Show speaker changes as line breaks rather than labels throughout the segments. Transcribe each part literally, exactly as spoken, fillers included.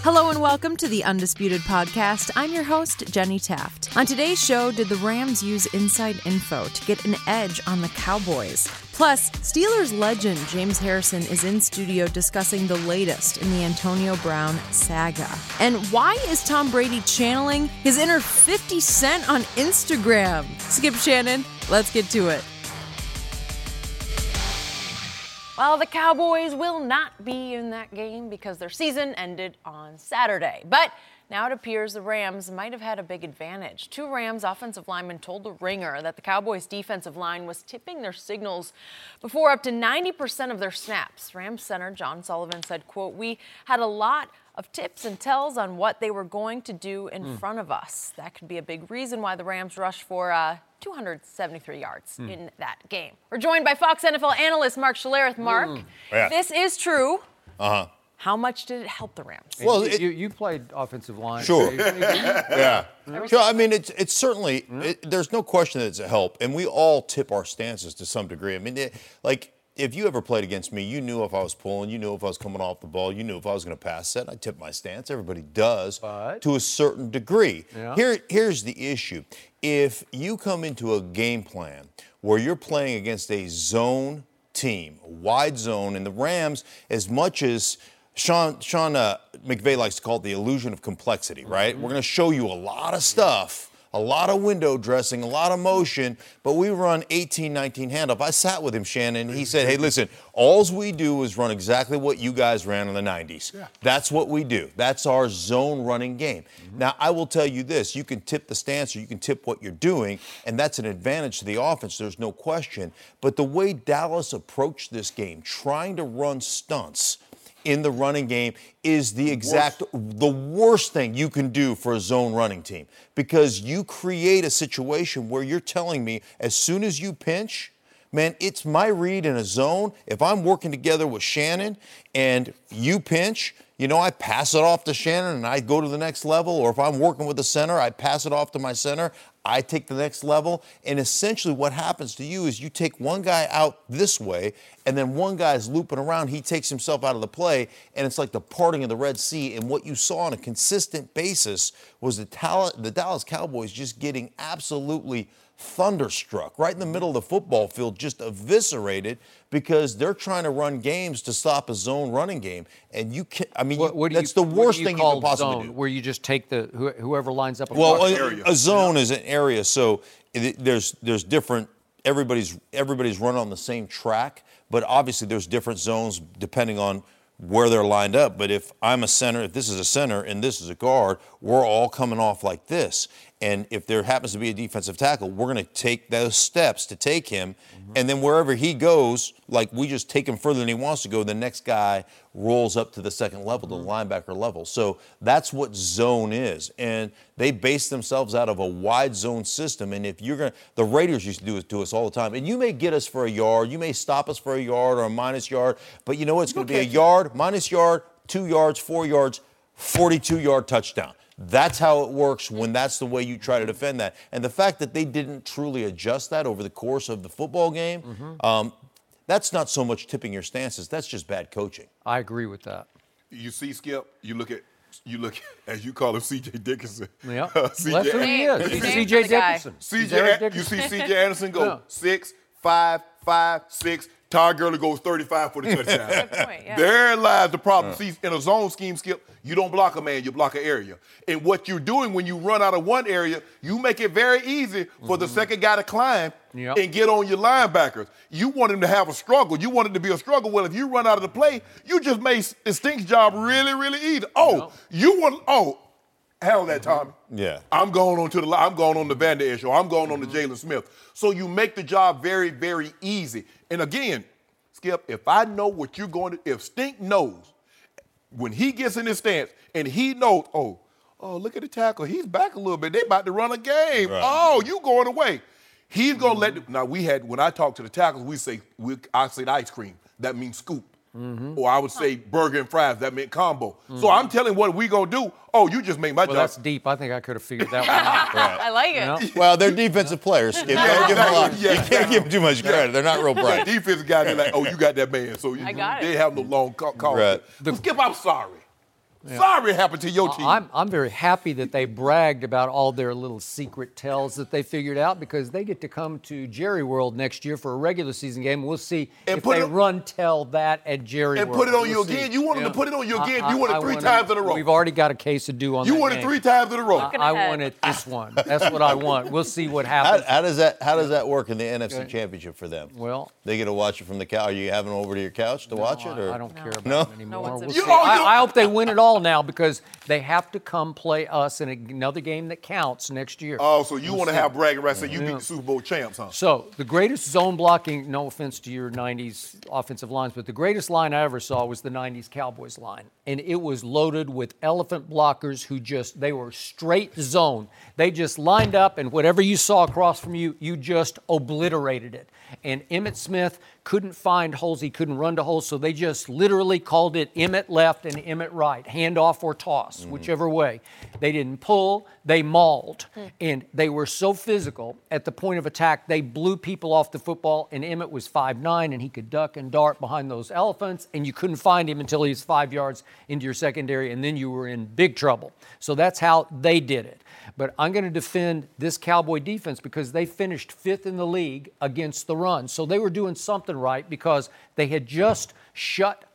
Hello and welcome to the Undisputed Podcast. I'm your host, Jenny Taft. On today's show, did the Rams use inside info to get an edge on the Cowboys? Plus, Steelers legend James Harrison is in studio discussing the latest in the Antonio Brown saga. And why is Tom Brady channeling his inner fifty Cent on Instagram? Skip Shannon, let's get to it. Well, the Cowboys will not be in that game because their season ended on Saturday. But now it appears the Rams might have had a big advantage. Two Rams offensive linemen told The Ringer that the Cowboys' defensive line was tipping their signals before up to ninety percent of their snaps. Rams center John Sullivan said, quote, "We had a lot of tips and tells on what they were going to do in mm. front of us. That could be a big reason why the Rams rushed for uh, two hundred seventy-three yards mm. in that game." We're joined by Fox N F L analyst Mark Schlereth. Mark, mm. yeah. this is true. Uh-huh. How much did it help the Rams?
Well, it, you, you played offensive line.
Sure. yeah. Sure. I mean, it's it's certainly, mm-hmm. it, there's no question that it's a help. And we all tip our stances to some degree. I mean, it, like, if you ever played against me, you knew if I was pulling, you knew if I was coming off the ball, you knew if I was going to pass set. I tip my stance. Everybody does but, to a certain degree. Yeah. Here, here's the issue. If you come into a game plan where you're playing against a zone team, a wide zone, and the Rams, as much as Sean, Sean uh, McVay likes to call it the illusion of complexity, right? Mm-hmm. We're going to show you a lot of stuff. A lot of window dressing, a lot of motion, but we run eighteen nineteen handoff. I sat with him, Shannon. He said, hey, listen, all we do is run exactly what you guys ran in the nineties. Yeah. That's what we do. That's our zone running game. Mm-hmm. Now, I will tell you this. You can tip the stance or you can tip what you're doing, and that's an advantage to the offense. There's no question. But the way Dallas approached this game, trying to run stunts in the running game is the exact, worst. the worst thing you can do for a zone running team, because you create a situation where you're telling me as soon as you pinch, man, it's my read in a zone. If I'm working together with Shannon and you pinch, you know, I pass it off to Shannon and I go to the next level. Or if I'm working with the center, I pass it off to my center. I take the next level. And essentially what happens to you is you take one guy out this way and then one guy's looping around. He takes himself out of the play, and it's like the parting of the Red Sea. And what you saw on a consistent basis was the, Tal- the Dallas Cowboys just getting absolutely thunderstruck right in the middle of the football field, just eviscerated, because they're trying to run games to stop a zone running game. And you can't, I mean, what, what that's you, the worst thing you can possibly
zone,
do.
Where you just take the whoever lines up.
Well, a, a zone yeah. is an area, so it, there's there's different. Everybody's everybody's run on the same track, but obviously there's different zones depending on where they're lined up. But if I'm a center, if this is a center and this is a guard, we're all coming off like this. And if there happens to be a defensive tackle, we're going to take those steps to take him. Mm-hmm. And then wherever he goes, like we just take him further than he wants to go, the next guy rolls up to the second level, mm-hmm. the linebacker level. So that's what zone is. And they base themselves out of a wide zone system. And if you're going to, the Raiders used to do it to us all the time. And you may get us for a yard, you may stop us for a yard or a minus yard, but you know what? It's going to be a yard, minus yard, two yards, four yards, forty-two yard touchdown. That's how it works when that's the way you try to defend that. And the fact that they didn't truly adjust that over the course of the football game, mm-hmm. um, that's not so much tipping your stances. That's just bad coaching.
I agree with that.
You see, Skip, you look at, you look, as you call him, C J Dickinson.
Yeah, uh, C J that's who he is. He's C J Dickinson.
C J, you see C J Anderson go yeah. six, five, five, six. Todd Gurley goes thirty-five for the touchdown.
Good point, yeah.
There lies the problem. Uh. See, in a zone scheme, Skip, you don't block a man, you block an area. And what you're doing when you run out of one area, you make it very easy for mm-hmm. the second guy to climb yep. and get on your linebackers. You want him to have a struggle. You want it to be a struggle. Well, if you run out of the play, you just made Stink's job really, really easy. Oh, yep. you want, oh, hell that, Tommy.
Yeah.
I'm going on to the I'm going on the Van Der Esch, or I'm going on to Jalen Smith. So you make the job very, very easy. And again, Skip, if I know what you're going to, if Stink knows, when he gets in his stance and he knows, oh, oh, look at the tackle. He's back a little bit. They about to run a game. Right. Oh, you going away. He's going to let, the, now we had, when I talk to the tackles, we say, we, I say ice cream. That means scoop. Mm-hmm. Or I would say burger and fries. That meant combo. Mm-hmm. So I'm telling what we going to do. Oh, you just make my
well,
job.
That's deep. I think I could have figured that one out.
Right. I like it. You know?
Well, they're defensive players, Skip.
Yeah,
give them a lot.
Yeah,
you can't give them too much credit. They're not real bright.
Yeah, defensive guys, they're like, oh, you got that man. So you,
I got
they
it.
have no long call. call.
Right.
The, Skip, I'm sorry.
Yeah.
Sorry it happened to your team.
I'm, I'm very happy that they bragged about all their little secret tells that they figured out because they get to come to Jerry World next year for a regular season game. We'll see
and
if they
it,
run tell that at Jerry
and
World.
And put it on
we'll
you
see.
again. You want them
yeah.
to put it on you again.
I,
you won it
I
three
wanted,
times in a row.
We've already got a case of due on
you
that
won it
game.
three times in a row.
I, I want it this one. That's what I want. We'll see what happens.
How, how does that How does that work in the N F C okay. Championship for them?
Well,
they get to watch it from the couch. Are you having them over to your couch to
no,
watch it? Or?
I don't
no.
care about
no?
it anymore.
No,
we'll
you,
see.
oh,
I, I hope they win it all now because they have to come play us in another game that counts next year.
Oh, so you
we'll
want to have bragging rights so you
yeah.
beat the Super Bowl champs, huh?
So the greatest zone blocking, no offense to your nineties offensive lines, but the greatest line I ever saw was the nineties Cowboys line. And it was loaded with elephant blockers who just, they were straight zone. They just lined up, and whatever you saw across from you, you just obliterated it. And Emmitt Smith couldn't find holes. He couldn't run to holes, so they just literally called it Emmitt left and Emmitt right, handoff or toss, mm-hmm. whichever way. They didn't pull. They mauled. Mm. And they were so physical at the point of attack, they blew people off the football, and Emmitt was five nine, and he could duck and dart behind those elephants, and you couldn't find him until he was five yards into your secondary, and then you were in big trouble. So that's how they did it. But I'm going to defend this Cowboy defense because they finished fifth in the league against the run. So they were doing something right because they had just shut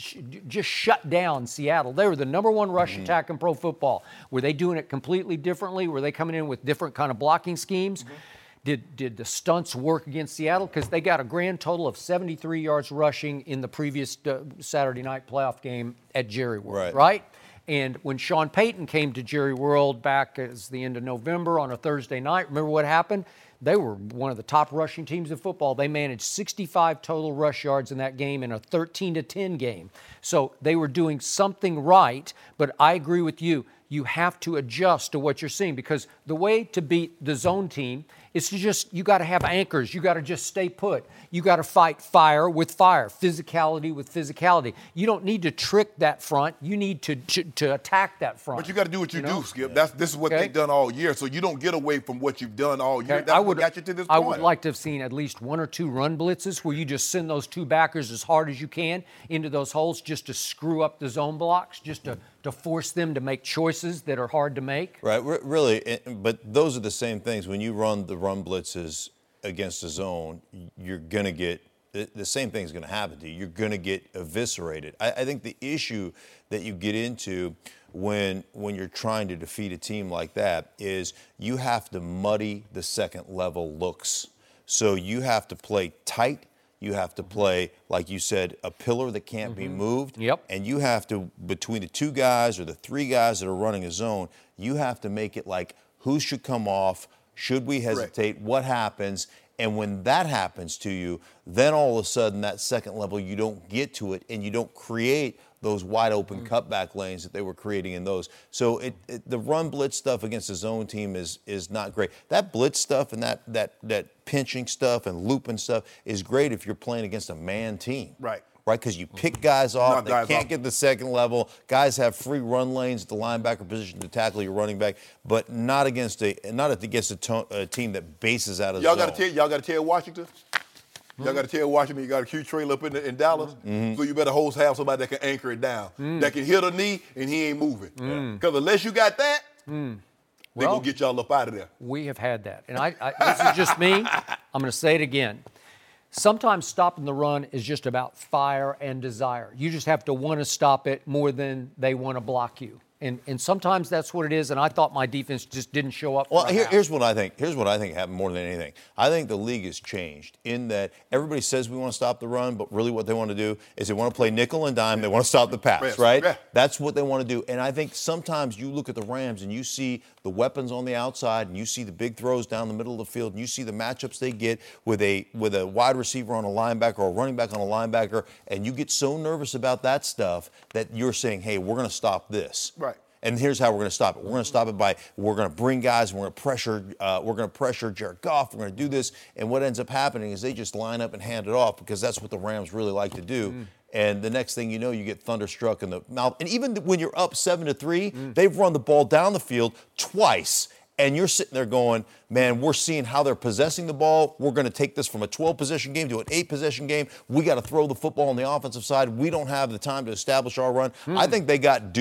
just shut down Seattle. They were the number one rush mm-hmm. attack in pro football. Were they doing it completely differently? Were they coming in with different kind of blocking schemes? Mm-hmm. Did, did the stunts work against Seattle? Because they got a grand total of seventy-three yards rushing in the previous uh, Saturday night playoff game at Jerry World, right? right? And when Sean Payton came to Jerry World back as the end of November on a Thursday night, remember what happened? They were one of the top rushing teams in football. They managed sixty-five total rush yards in that game in a thirteen to ten game. So they were doing something right, but I agree with you. You have to adjust to what you're seeing because the way to beat the zone team is to just, you got to have anchors. You got to just stay put. You got to fight fire with fire, physicality with physicality. You don't need to trick that front. You need to to, to attack that front.
But you got to do what you, you know? do, Skip.
Yeah.
That's This is what
okay.
they've done all year, so you don't get away from what you've done all year.
Okay.
That's
I would,
what got you to this
I
point.
would like to have seen at least one or two run blitzes where you just send those two backers as hard as you can into those holes just to screw up the zone blocks, just to, to force them to make choices that are hard to make.
Right, really, but those are the same things. When you run the run blitzes against a zone, you're going to get, the same thing is going to happen to you. You're going to get eviscerated. I, I think the issue that you get into when when you're trying to defeat a team like that is you have to muddy the second level looks. So you have to play tight. You have to play, like you said, a pillar that can't mm-hmm. be moved.
Yep.
And you have to, between the two guys or the three guys that are running a zone, you have to make it like who should come off, should we hesitate, Correct. What happens? And when that happens to you, then all of a sudden that second level, you don't get to it and you don't create those wide open mm-hmm. cutback lanes that they were creating in those. So it, it, the run blitz stuff against the zone team is is not great. That blitz stuff and that that that pinching stuff and looping stuff is great if you're playing against a man team.
Right.
Right, because you pick guys off,
Knock
they
guys
can't
off.
get the second level. Guys have free run lanes at the linebacker position to tackle your running back, but not against a not against a, to, a team that bases out of
y'all
zone.
Gotta tell, y'all got to tell Washington. Mm-hmm. Y'all got to tell Washington you got a Q trailer up in, in Dallas, mm-hmm. so you better host have somebody that can anchor it down, mm. that can hit a knee and he ain't moving. Because mm. unless you got that, mm. they're
well,
gonna get y'all up out of there.
We have had that, and I, I this is just me. I'm going to say it again. Sometimes stopping the run is just about fire and desire. You just have to want to stop it more than they want to block you. And and sometimes that's what it is, and I thought my defense just didn't show up.
Well, here, here's what I think. Here's what I think happened more than anything. I think the league has changed in that everybody says we want to stop the run, but really what they want to do is they want to play nickel and dime. They want to stop the pass,
yes.
right?
Yeah.
That's what they want to do. And I think sometimes you look at the Rams and you see the weapons on the outside, and you see the big throws down the middle of the field, and you see the matchups they get with a with a wide receiver on a linebacker or a running back on a linebacker, and you get so nervous about that stuff that you're saying, hey, we're going to stop this.
Right.
And here's how we're going to stop it. We're going to stop it by we're going to bring guys. We're going to pressure. Uh, we're going to pressure Jared Goff. We're going to do this. And what ends up happening is they just line up and hand it off because that's what the Rams really like to do. Mm. And the next thing you know, you get thunderstruck in the mouth. And even when you're up seven to three, mm. they've run the ball down the field twice. And you're sitting there going, man, we're seeing how they're possessing the ball. We're going to take this from a twelve-possession game to an eight-possession game. We got to throw the football on the offensive side. We don't have the time to establish our run. Mm. I think they got duped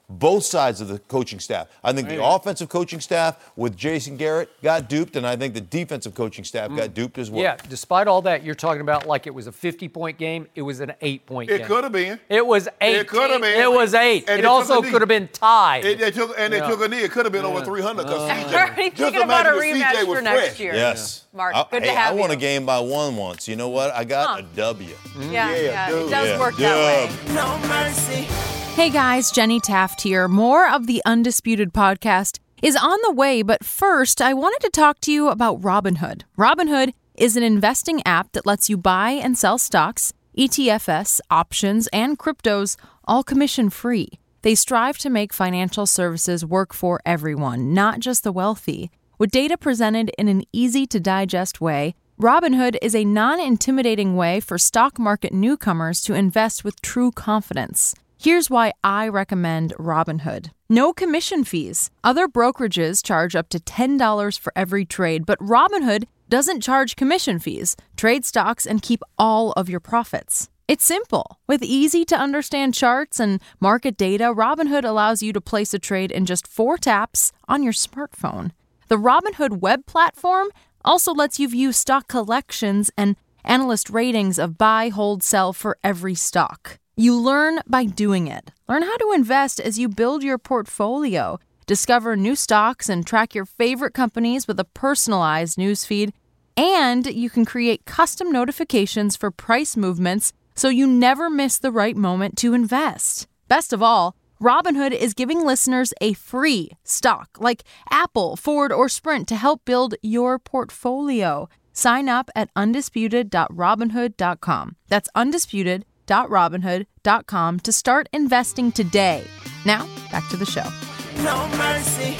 both sides of the coaching staff. I think the offensive coaching staff with Jason Garrett got duped, and I think the defensive coaching staff mm. got duped as well.
Yeah, despite all that, you're talking about like it was a fifty-point game. It was an eight-point game.
It could have been.
It was eight.
It could have been.
It was eight.
And
it also could have been tied.
It, it took, and
yeah.
it took a knee. It could have been yeah. over three hundred because
I'm
C J.
already thinking about a rematch for next
fresh.
year.
Yes.
Yeah. Mark,
I,
good
hey,
to have
I
you.
won a game by one once. You know what? I got
huh.
a W.
Yeah, yeah, yeah.
Dude.
It does
yeah.
work
Dub.
that way.
No mercy.
Hey guys, Jenny Taft here. More of the Undisputed podcast is on the way, but first, I wanted to talk to you about Robinhood. Robinhood is an investing app that lets you buy and sell stocks, E T Fs, options, and cryptos, all commission-free. They strive to make financial services work for everyone, not just the wealthy. With data presented in an easy-to-digest way, Robinhood is a non-intimidating way for stock market newcomers to invest with true confidence. Here's why I recommend Robinhood. No commission fees. Other brokerages charge up to ten dollars for every trade, but Robinhood doesn't charge commission fees. Trade stocks and keep all of your profits. It's simple. With easy-to-understand charts and market data, Robinhood allows you to place a trade in just four taps on your smartphone. The Robinhood web platform also lets you view stock collections and analyst ratings of buy, hold, sell for every stock. You learn by doing it. Learn how to invest as you build your portfolio. Discover new stocks and track your favorite companies with a personalized newsfeed. And you can create custom notifications for price movements so you never miss the right moment to invest. Best of all, Robinhood is giving listeners a free stock like Apple, Ford, or Sprint to help build your portfolio. Sign up at undisputed dot robinhood dot com. That's undisputed dot robinhood dot com to start investing today. Now, back to the show.
No mercy.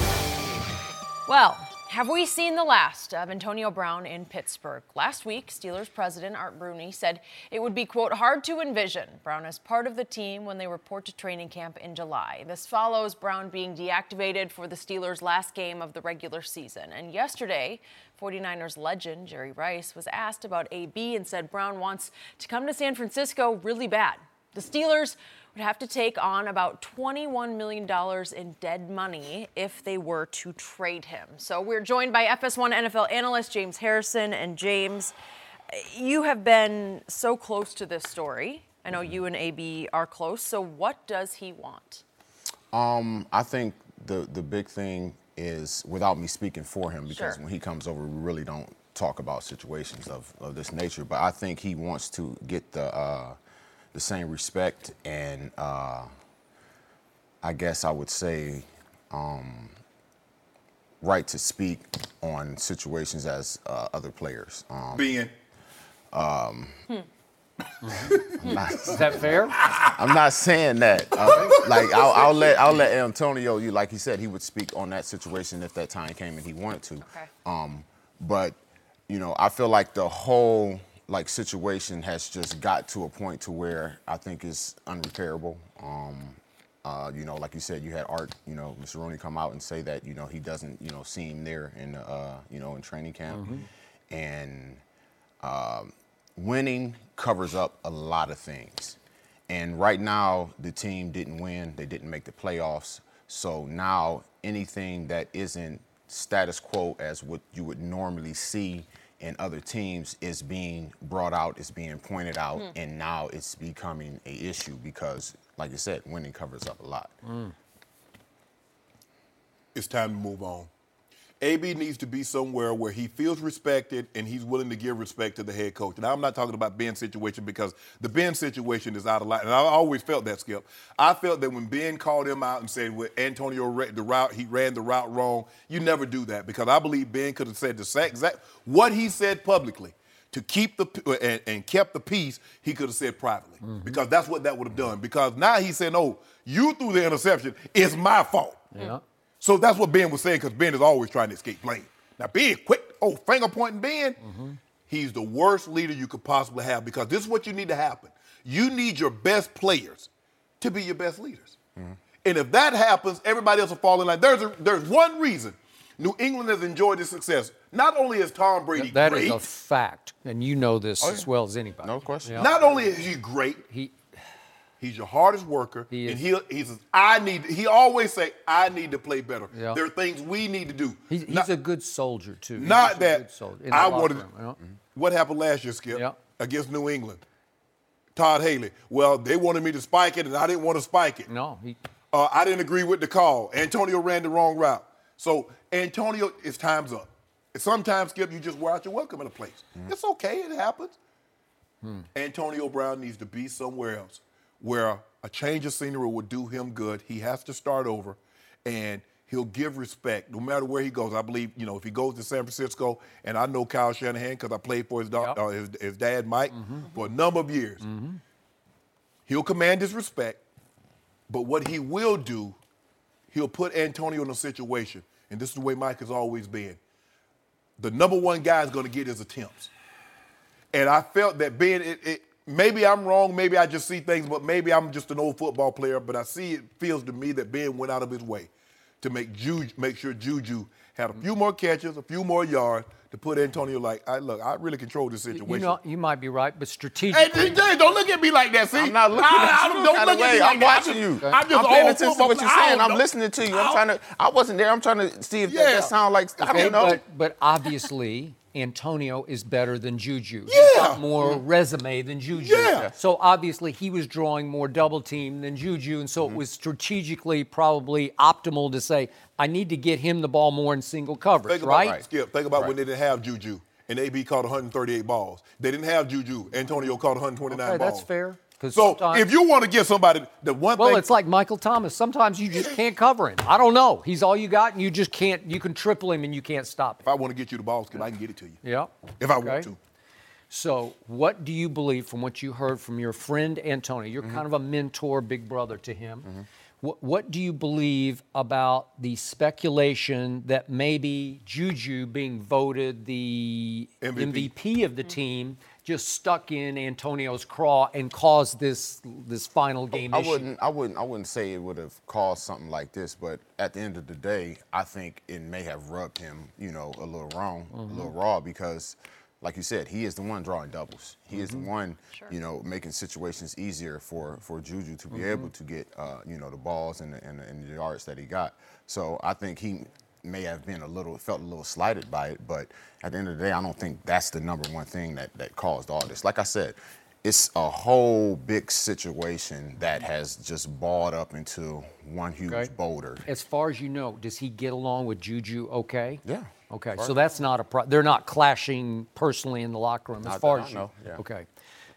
Well, have we seen the last of Antonio Brown in Pittsburgh? Last week, Steelers president Art Rooney said it would be, quote, hard to envision Brown as part of the team when they report to training camp in July. This follows Brown being deactivated for the Steelers' last game of the regular season. And yesterday, forty-niners legend Jerry Rice was asked about A B and said Brown wants to come to San Francisco really bad. The Steelers would have to take on about twenty-one million dollars in dead money if they were to trade him. So we're joined by F S one N F L analyst James Harrison. And James, you have been so close to this story. I know you and A B are close. So what does he want?
Um, I think the the big thing is, without me speaking for him, because
Sure.
when he comes over, we really don't talk about situations of, of this nature, but I think he wants to get the uh, the same respect and uh, I guess I would say um, right to speak on situations as uh, other players. Um,
Being.
Um,
hmm.
I'm not,
Is that fair?
I'm not saying that. Uh, like I'll, I'll let I'll let Antonio. You like he said, he would speak on that situation if that time came and he wanted to.
Okay.
Um, but you know, I feel like the whole like situation has just got to a point to where I think is unrepairable. Um, uh, you know, like you said, you had Art, you know, Mister Rooney come out and say that you know he doesn't, you know, see him there in uh, you know in training camp, mm-hmm. and. Um, Winning covers up a lot of things. And right now, the team didn't win. They didn't make the playoffs. So now anything that isn't status quo as what you would normally see in other teams is being brought out, is being pointed out, mm. and now it's becoming an issue because, like you said, winning covers up a lot.
Mm.
It's time to move on. A B needs to be somewhere where he feels respected and he's willing to give respect to the head coach. And I'm not talking about Ben's situation because the Ben situation is out of line. And I always felt that, Skip. I felt that when Ben called him out and said, well, Antonio, the route, he ran the route wrong, you never do that because I believe Ben could have said the exact what he said publicly to keep the and, and kept the peace, he could have said privately mm-hmm. because that's what that would have done. Because now he's saying, oh, you threw the interception. It's my fault.
Yeah.
So that's what Ben was saying because Ben is always trying to escape blame. Now, Ben, quick, oh, finger pointing Ben, mm-hmm. he's the worst leader you could possibly have because this is what you need to happen. You need your best players to be your best leaders. Mm-hmm. And if that happens, everybody else will fall in line. There's, a, there's one reason New England has enjoyed this success. Not only is Tom Brady
that
great.
That is a fact, and you know this
oh, yeah.
as well as anybody.
No question.
Yeah.
Not only is he great,
he,
He's your hardest worker,
He
and
is.
he he says, "I need." He always say, "I need to play better."
Yeah.
There are things we need to do.
He's, he's
Not-
a good soldier, too. He's
Not
just a
that
good soldier in the
I
locker
wanted.
room, you know?
What happened last year, Skip?
Yeah.
Against New England. Todd Haley. Well, they wanted me to spike it, and I didn't want to spike it.
No, he.
Uh, I didn't agree with the call. Antonio ran the wrong route. So Antonio, it's time's up. Sometimes, Skip, you just wear out your welcome in a place.
Mm-hmm.
It's okay. It happens.
Hmm.
Antonio Brown needs to be somewhere else where a change of scenery would do him good. He has to start over, and he'll give respect no matter where he goes. I believe, you know, if he goes to San Francisco, and I know Kyle Shanahan because I played for his, do-
Yep.
uh, his, his dad, Mike,
Mm-hmm.
for a number of years. He'll command his respect, but what he will do, he'll put Antonio in a situation, and this is the way Mike has always been. The number one guy is going to get his attempts. And I felt that being, it, it, maybe I'm wrong, maybe I just see things, but maybe I'm just an old football player, but I see it feels to me that Ben went out of his way to make Juju, make sure Juju had a few more catches, a few more yards to put Antonio like, I look, I really control this situation.
You know, you might be right, but
Hey,
strategically.
D J, don't look at me like that. See,
I'm not looking
I,
at
I,
you
don't
kind
look
of
at
way.
me like
I'm
that.
watching you.
I'm just
I'm paying
old
attention to
football
what you're
player. I
saying.
don't
I'm
know.
listening to you.
I
I'm
don't-
trying to. I wasn't there. I'm trying to see if
Yeah.
that, that sound like. I
Okay,
don't know.
but, but obviously, Antonio is better than Juju. He's
Yeah.
got more resume than Juju.
Yeah.
So obviously, he was drawing more double team than Juju, and so it was strategically probably optimal to say, I need to get him the ball more in single coverage,
Think about
right?
Skip. Think about when
Right.
they didn't have Juju and A B caught one hundred thirty-eight balls. They didn't have Juju. Antonio caught one hundred twenty-nine
Okay,
balls.
that's fair. 'cause
So
sometimes-
if you want to get somebody, the one
Well,
thing.
it's like Michael Thomas. Sometimes you just can't cover him. I don't know. He's all you got, and you just can't. You can triple him, and you can't stop
if
him.
I want to get you the ball, Skip, I can get it to you.
Yeah.
If I
Okay.
want to.
So, what do you believe from what you heard from your friend Antonio? You're kind of a mentor, big brother to him. What, what do you believe about the speculation that maybe Juju being voted the
M V P.
M V P of the team just stuck in Antonio's craw and caused this this final game
I
issue?
wouldn't. I wouldn't. I wouldn't say it would have caused something like this. But at the end of the day, I think it may have rubbed him, you know, a little wrong, a little raw because, like you said, he is the one drawing doubles. He is the one, you know, making situations easier for, for Juju to be able to get, uh, you know, the balls and the, and, the, and the yards that he got. So I think he may have been a little, felt a little slighted by it. But at the end of the day, I don't think that's the number one thing that, that caused all this. Like I said, it's a whole big situation that has just balled up into one huge
Okay.
boulder.
As far as you know, does he get along with Juju okay?
Yeah.
Okay,
Far-
so that's not a pro- they're not clashing personally in the locker room as
Not
far
that
as
I
you
know, yeah.
Okay.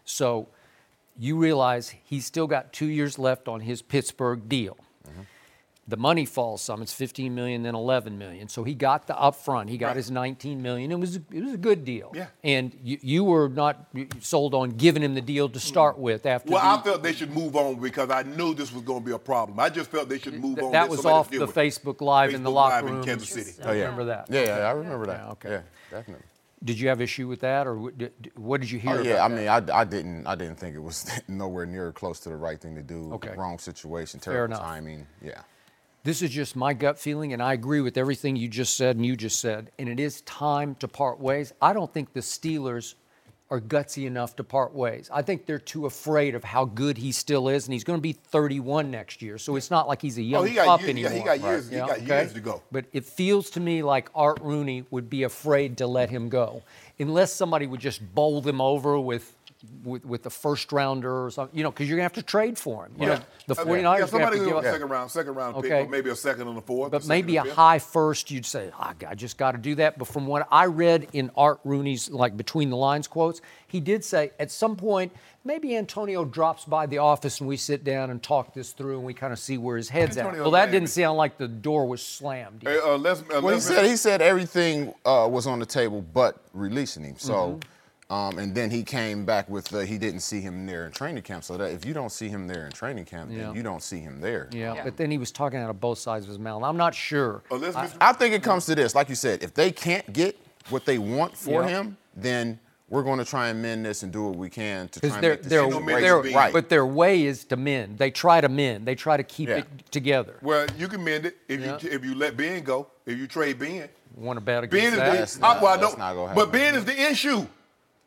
So you realize he's still got two years left on his Pittsburgh deal.
Mm-hmm.
The money falls some. It's fifteen million, then eleven million. So he got the upfront. He got
Right.
his nineteen million. It was it was a good deal.
Yeah.
And you, you were not sold on giving him the deal to start with after
Well,
the,
I felt they should move on because I knew this was going to be a problem. I just felt they should move
Th-
on.
that
let
was
somebody
off
deal
the
with it.
Facebook Live in the
Facebook
locker
Live in
room.
Kansas City.
I remember that.
Yeah, yeah, I remember that.
Yeah, okay.
Yeah, definitely.
Did you have issue with that, or what did, what did you hear?
Oh,
about
yeah, I
that?
mean, I, I didn't, I didn't think it was nowhere near close to the right thing to do.
Okay.
Wrong situation,
Fair
terrible
enough.
timing. Yeah.
This is just my gut feeling, and I agree with everything you just said and you just said. And it is time to part ways. I don't think the Steelers are gutsy enough to part ways. I think they're too afraid of how good he still is, and he's going to be thirty-one next year. So it's not like he's a young
Oh, he got
pup
years- yeah,
anymore.
he got years- he
Yeah,
got
okay?
years to go.
But it feels to me like Art Rooney would be afraid to let him go, unless somebody would just bowl them over with. With, with the first rounder or something, you know, because you're going to have to trade for him. You know, the
Okay.
49ers
Yeah,
are going to
somebody
have to
who
give
goes
up.
second round, second round pick,
Okay.
or maybe a second on the fourth.
But
second
maybe a
and fifth.
high first, you'd say, oh, I just got to do that. But from what I read in Art Rooney's, like, between the lines quotes, he did say at some point, maybe Antonio drops by the office and we sit down and talk this through and we kind of see where his head's
Antonio
at. Well, that
Miami.
didn't sound like the door was slammed.
Hey, uh, let's, uh,
Well, he
let's-
said he said everything uh, was on the table, but releasing him. So,
Mm-hmm.
um, and then he came back with uh, he didn't see him there in training camp. So that if you don't see him there in training camp,
Yeah.
then you don't see him there.
Yeah, but then he was talking out of both sides of his mouth. I'm not sure.
uh, let's miss-
I think it comes to this, like you said, if they can't get what they want for
Yeah.
him, then we're going to try and mend this and do what we can to try
Because
and
their,
make this
their,
Ain't no
situation
their,
being
right.
but their way is to mend. They try to mend. They try to keep
Yeah.
it together.
Well, you can mend it if
Yeah.
you if you let Ben go. If you trade Ben,
Want to bet
Ben
against
is
that?
That's
the
not-
I, well, I
that's
don't-
not gonna
But
happen.
Ben is the issue.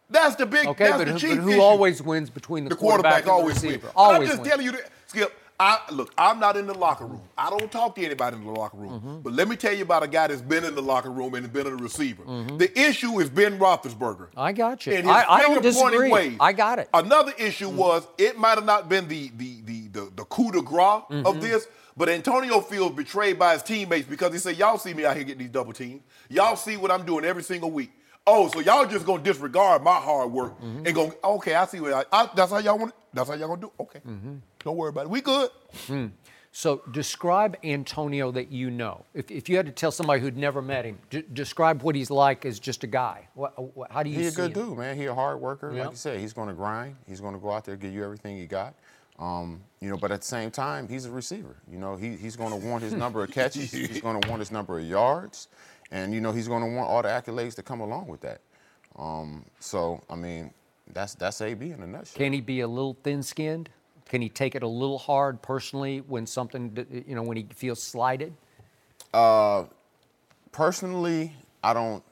That's the big.
Okay,
that's
but,
the
who,
chief
but who
issue.
always wins between the,
The
quarterback,
quarterback
and the
always
receiver?
wins.
Always
I'm just
wins.
telling you that, Skip. I look. I'm not in the locker room. I don't talk to anybody in the locker room.
Mm-hmm.
But let me tell you about a guy that's been in the locker room and has been a receiver.
Mm-hmm.
The issue is Ben Roethlisberger.
I got you.
And his
I, I don't
finger-pointing
disagree.
ways.
I got it.
Another issue was it might have not been the the the the, the coup de grace
Mm-hmm.
of this, but Antonio feels betrayed by his teammates because he said, "Y'all see me out here getting these double teams. Y'all see what I'm doing every single week. Oh, so y'all just gonna disregard my hard work
Mm-hmm.
and go, okay, I see what I, I that's how y'all want it. That's how y'all gonna do. Okay,
Mm-hmm.
don't worry about it. We good."
So describe Antonio that you know. If, if you had to tell somebody who'd never met him, d- describe what he's like as just a guy. What, what, how do you
He's a
see
good
him?
dude, man. He a hard worker.
Yeah.
Like you said, he's going to grind. He's going to go out there, give you everything he got. Um, you know, but at the same time, he's a receiver. You know, he, he's going to want his number of catches. He's going to want his number of yards. And, you know, he's going to want all the accolades that come along with that. Um, so, I mean, that's that's A B in a nutshell.
Can he be a little thin-skinned? Can he take it a little hard personally when something, d- you know, when he feels slighted?
Uh, personally, I don't.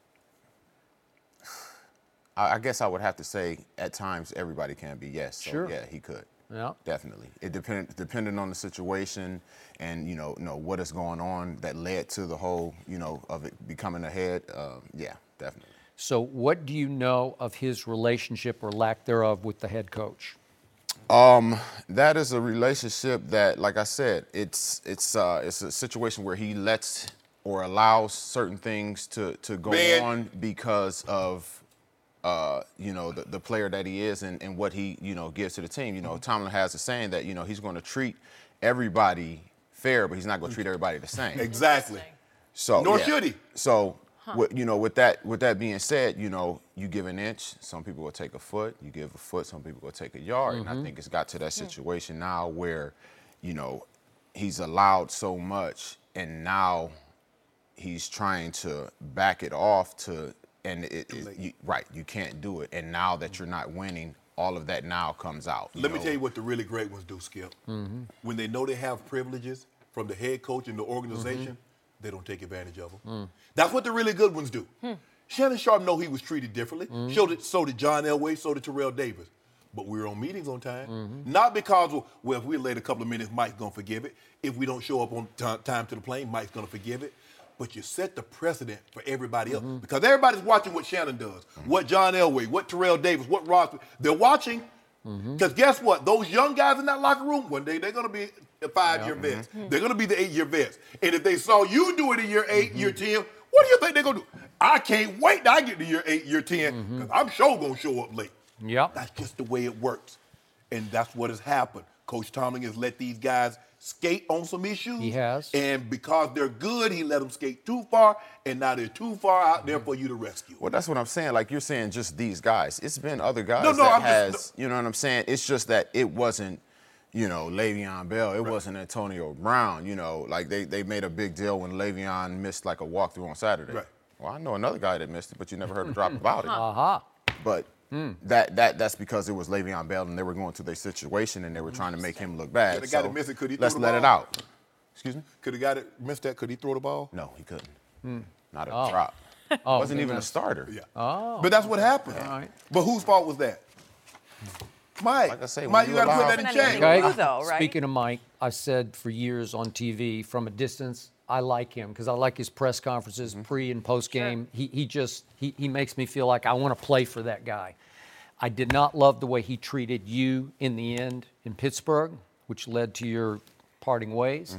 I, I guess I would have to say at times everybody can be, yes. So,
Sure.
yeah, he could.
Yeah.
Definitely. It depend depending on the situation and, you know, know what is going on that led to the whole, you know, of it becoming a head. Uh, yeah, definitely.
So what do you know of his relationship or lack thereof with the head coach?
Um, that is a relationship that, like I said, it's it's uh, it's a situation where he lets or allows certain things to, to go
Man.
on because of uh, you know the, the player that he is and, and what he you know gives to the team. You know, Tomlin has a saying that you know he's going to treat everybody fair, but he's not going to treat everybody the same.
Exactly.
So
Nor
yeah.
should he.
So with, you know, with that with that being said, you know, you give an inch, some people will take a foot. You give a foot, some people will take a yard. And I think it's got to that situation now where, you know, he's allowed so much, and now he's trying to back it off to, and it, it you, right, you can't do it. And now that you're not winning, all of that now comes out.
Let me
know.
tell you what the really great ones do, Skip.
Mm-hmm.
When they know they have privileges from the head coach and the organization, they don't take advantage of them. That's what the really good ones do. Shannon Sharp know he was treated differently. So did, so did John Elway, so did Terrell Davis. But we were on meetings on time. Not because, well, if we late a couple of minutes, Mike's going to forgive it. If we don't show up on t- time to the plane, Mike's going to forgive it. But you set the precedent for everybody else. Because everybody's watching what Shannon does, what John Elway, what Terrell Davis, what Ross. They're watching. Because guess what? Those young guys in that locker room, one day they're going to be the five-year vets. They're going to be the eight-year vets. And if they saw you do it in year eight, year ten, what do you think they're going to do? I can't wait till I get to year eight, year ten, because I'm sure going to show up late.
Yep.
That's just the way it works. And that's what has happened. Coach Tomlin has let these guys skate on some issues.
He has.
And because they're good, he let them skate too far, and now they're too far out there for you to rescue.
Well, that's what I'm saying. Like you're saying, just these guys. It's been other guys
No, no,
that
I'm
has,
just-
you know what I'm saying? It's just that it wasn't, you know, Le'Veon Bell. It wasn't Antonio Brown. You know, like they, they made a big deal when Le'Veon missed like a walkthrough on Saturday.
Right.
Well, I know another guy that missed it, but you never heard a drop about it.
Aha.
But that that that's because it was Le'Veon Bell and they were going through their situation and they were trying to make him look bad.
The guy
So
that missed it, could he
let's
throw the
let it
ball?
out. Excuse me?
Could the guy that missed that, could he throw the ball?
No, he couldn't. Not a drop.
Oh,
Wasn't even a
goodness.
starter.
Yeah.
Oh.
But that's what happened.
All right.
But whose fault was that? Mike.
Like I say, when
Mike,
you
you got to put
allow-
that in
Wasn't
check.
anything
Okay.
you, though, right?
Speaking of Mike, I said for years on T V from a distance, I like him because I like his press conferences, pre and post game. He he just he he makes me feel like I want to play for that guy. I did not love the way he treated you in the end in Pittsburgh, which led to your parting ways.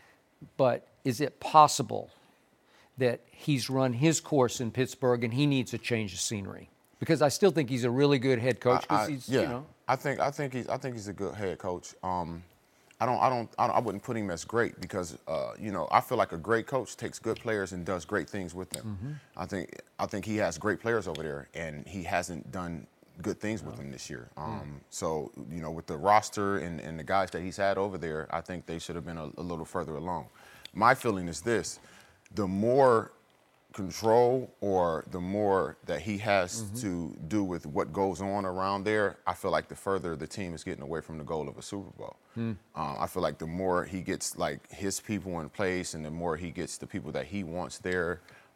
But is it possible that he's run his course in Pittsburgh and he needs a change of scenery? Because I still think he's a really good head coach.
I-
Because
I-
he's
yeah,
you know.
I think I think he's I think he's a good head coach. Um, I don't I don't I, don't, I wouldn't put him as great because uh, you know I feel like a great coach takes good players and does great things with them. I think I think he has great players over there and he hasn't done good things with them this year. Um, So you know with the roster and, and the guys that he's had over there, I think they should have been a, a little further along. My feeling is this: the more control or the more that he has to do with what goes on around there, I feel like the further the team is getting away from the goal of a Super Bowl. Um, I feel like the more he gets like his people in place and the more he gets the people that he wants there,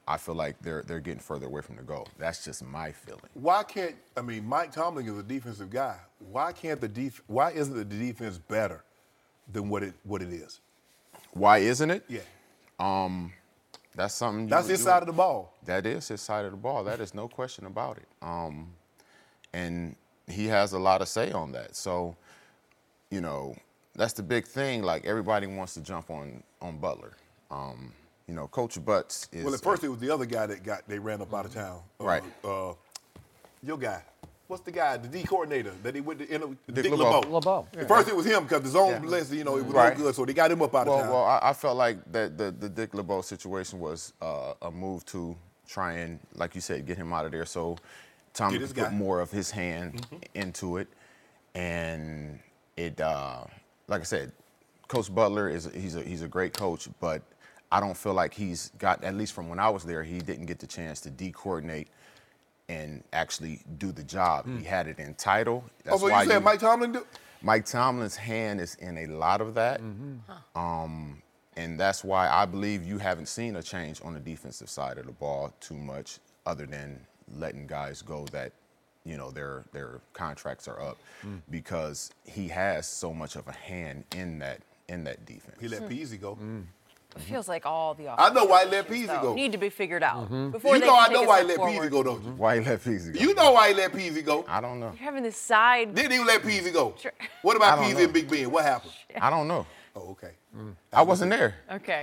I feel like they're they're getting further away from the goal. That's just my feeling.
Why can't I mean Mike Tomlin is a defensive guy? Why can't the def? Why isn't the defense better than what it what it is?
Why isn't it?
Yeah,
Um, that's something. You,
that's his
you-
side of the ball.
That is his side of the ball. That is no question about it. Um, and he has a lot to say on that. So, you know, that's the big thing. Like everybody wants to jump on on Butler. Um, you know, Coach Butts is.
Well, at first it was the other guy that got they ran up out of town. Uh,
Right.
Uh, your guy. What's the guy, the D coordinator that he went to? You know,
Dick
Dick
LeBeau.
LeBeau.
LeBeau.
At first it was him because the zone
Yeah.
blitz, you know, it was
Right.
no good, so they got him up out
Well,
of town.
well, I, I felt like that the, the Dick LeBeau situation was uh, a move to try and, like you said, get him out of there. So Tom
Get his
could put
guy.
more of his hand into it, and it, uh, like I said, Coach Butler is he's a he's a great coach, but I don't feel like he's got, at least from when I was there, he didn't get the chance to de-coordinate and actually do the job. He had it in title. That's
oh, so
why
you said Mike Tomlin do?
Mike Tomlin's hand is in a lot of that. Um, and that's why I believe you haven't seen a change on the defensive side of the ball too much, other than letting guys go that, you know, their their contracts are up, because he has so much of a hand in that in that defense.
He let Peasy go.
It feels like all the
I know why he let
issues,
Peasy
though,
go.
need to be figured out before
You
they
know
can
I
take
know
a
why he
step
let Peasy
forward.
go, don't you?
Why he let Peasy go?
You know why he let Peasy go.
I don't know.
You're having this side.
Didn't even let Peasy go.
Sure.
What about
I don't
Peasy
know.
and Big Ben? What happened?
I don't know.
Oh, okay.
I wasn't there.
Okay.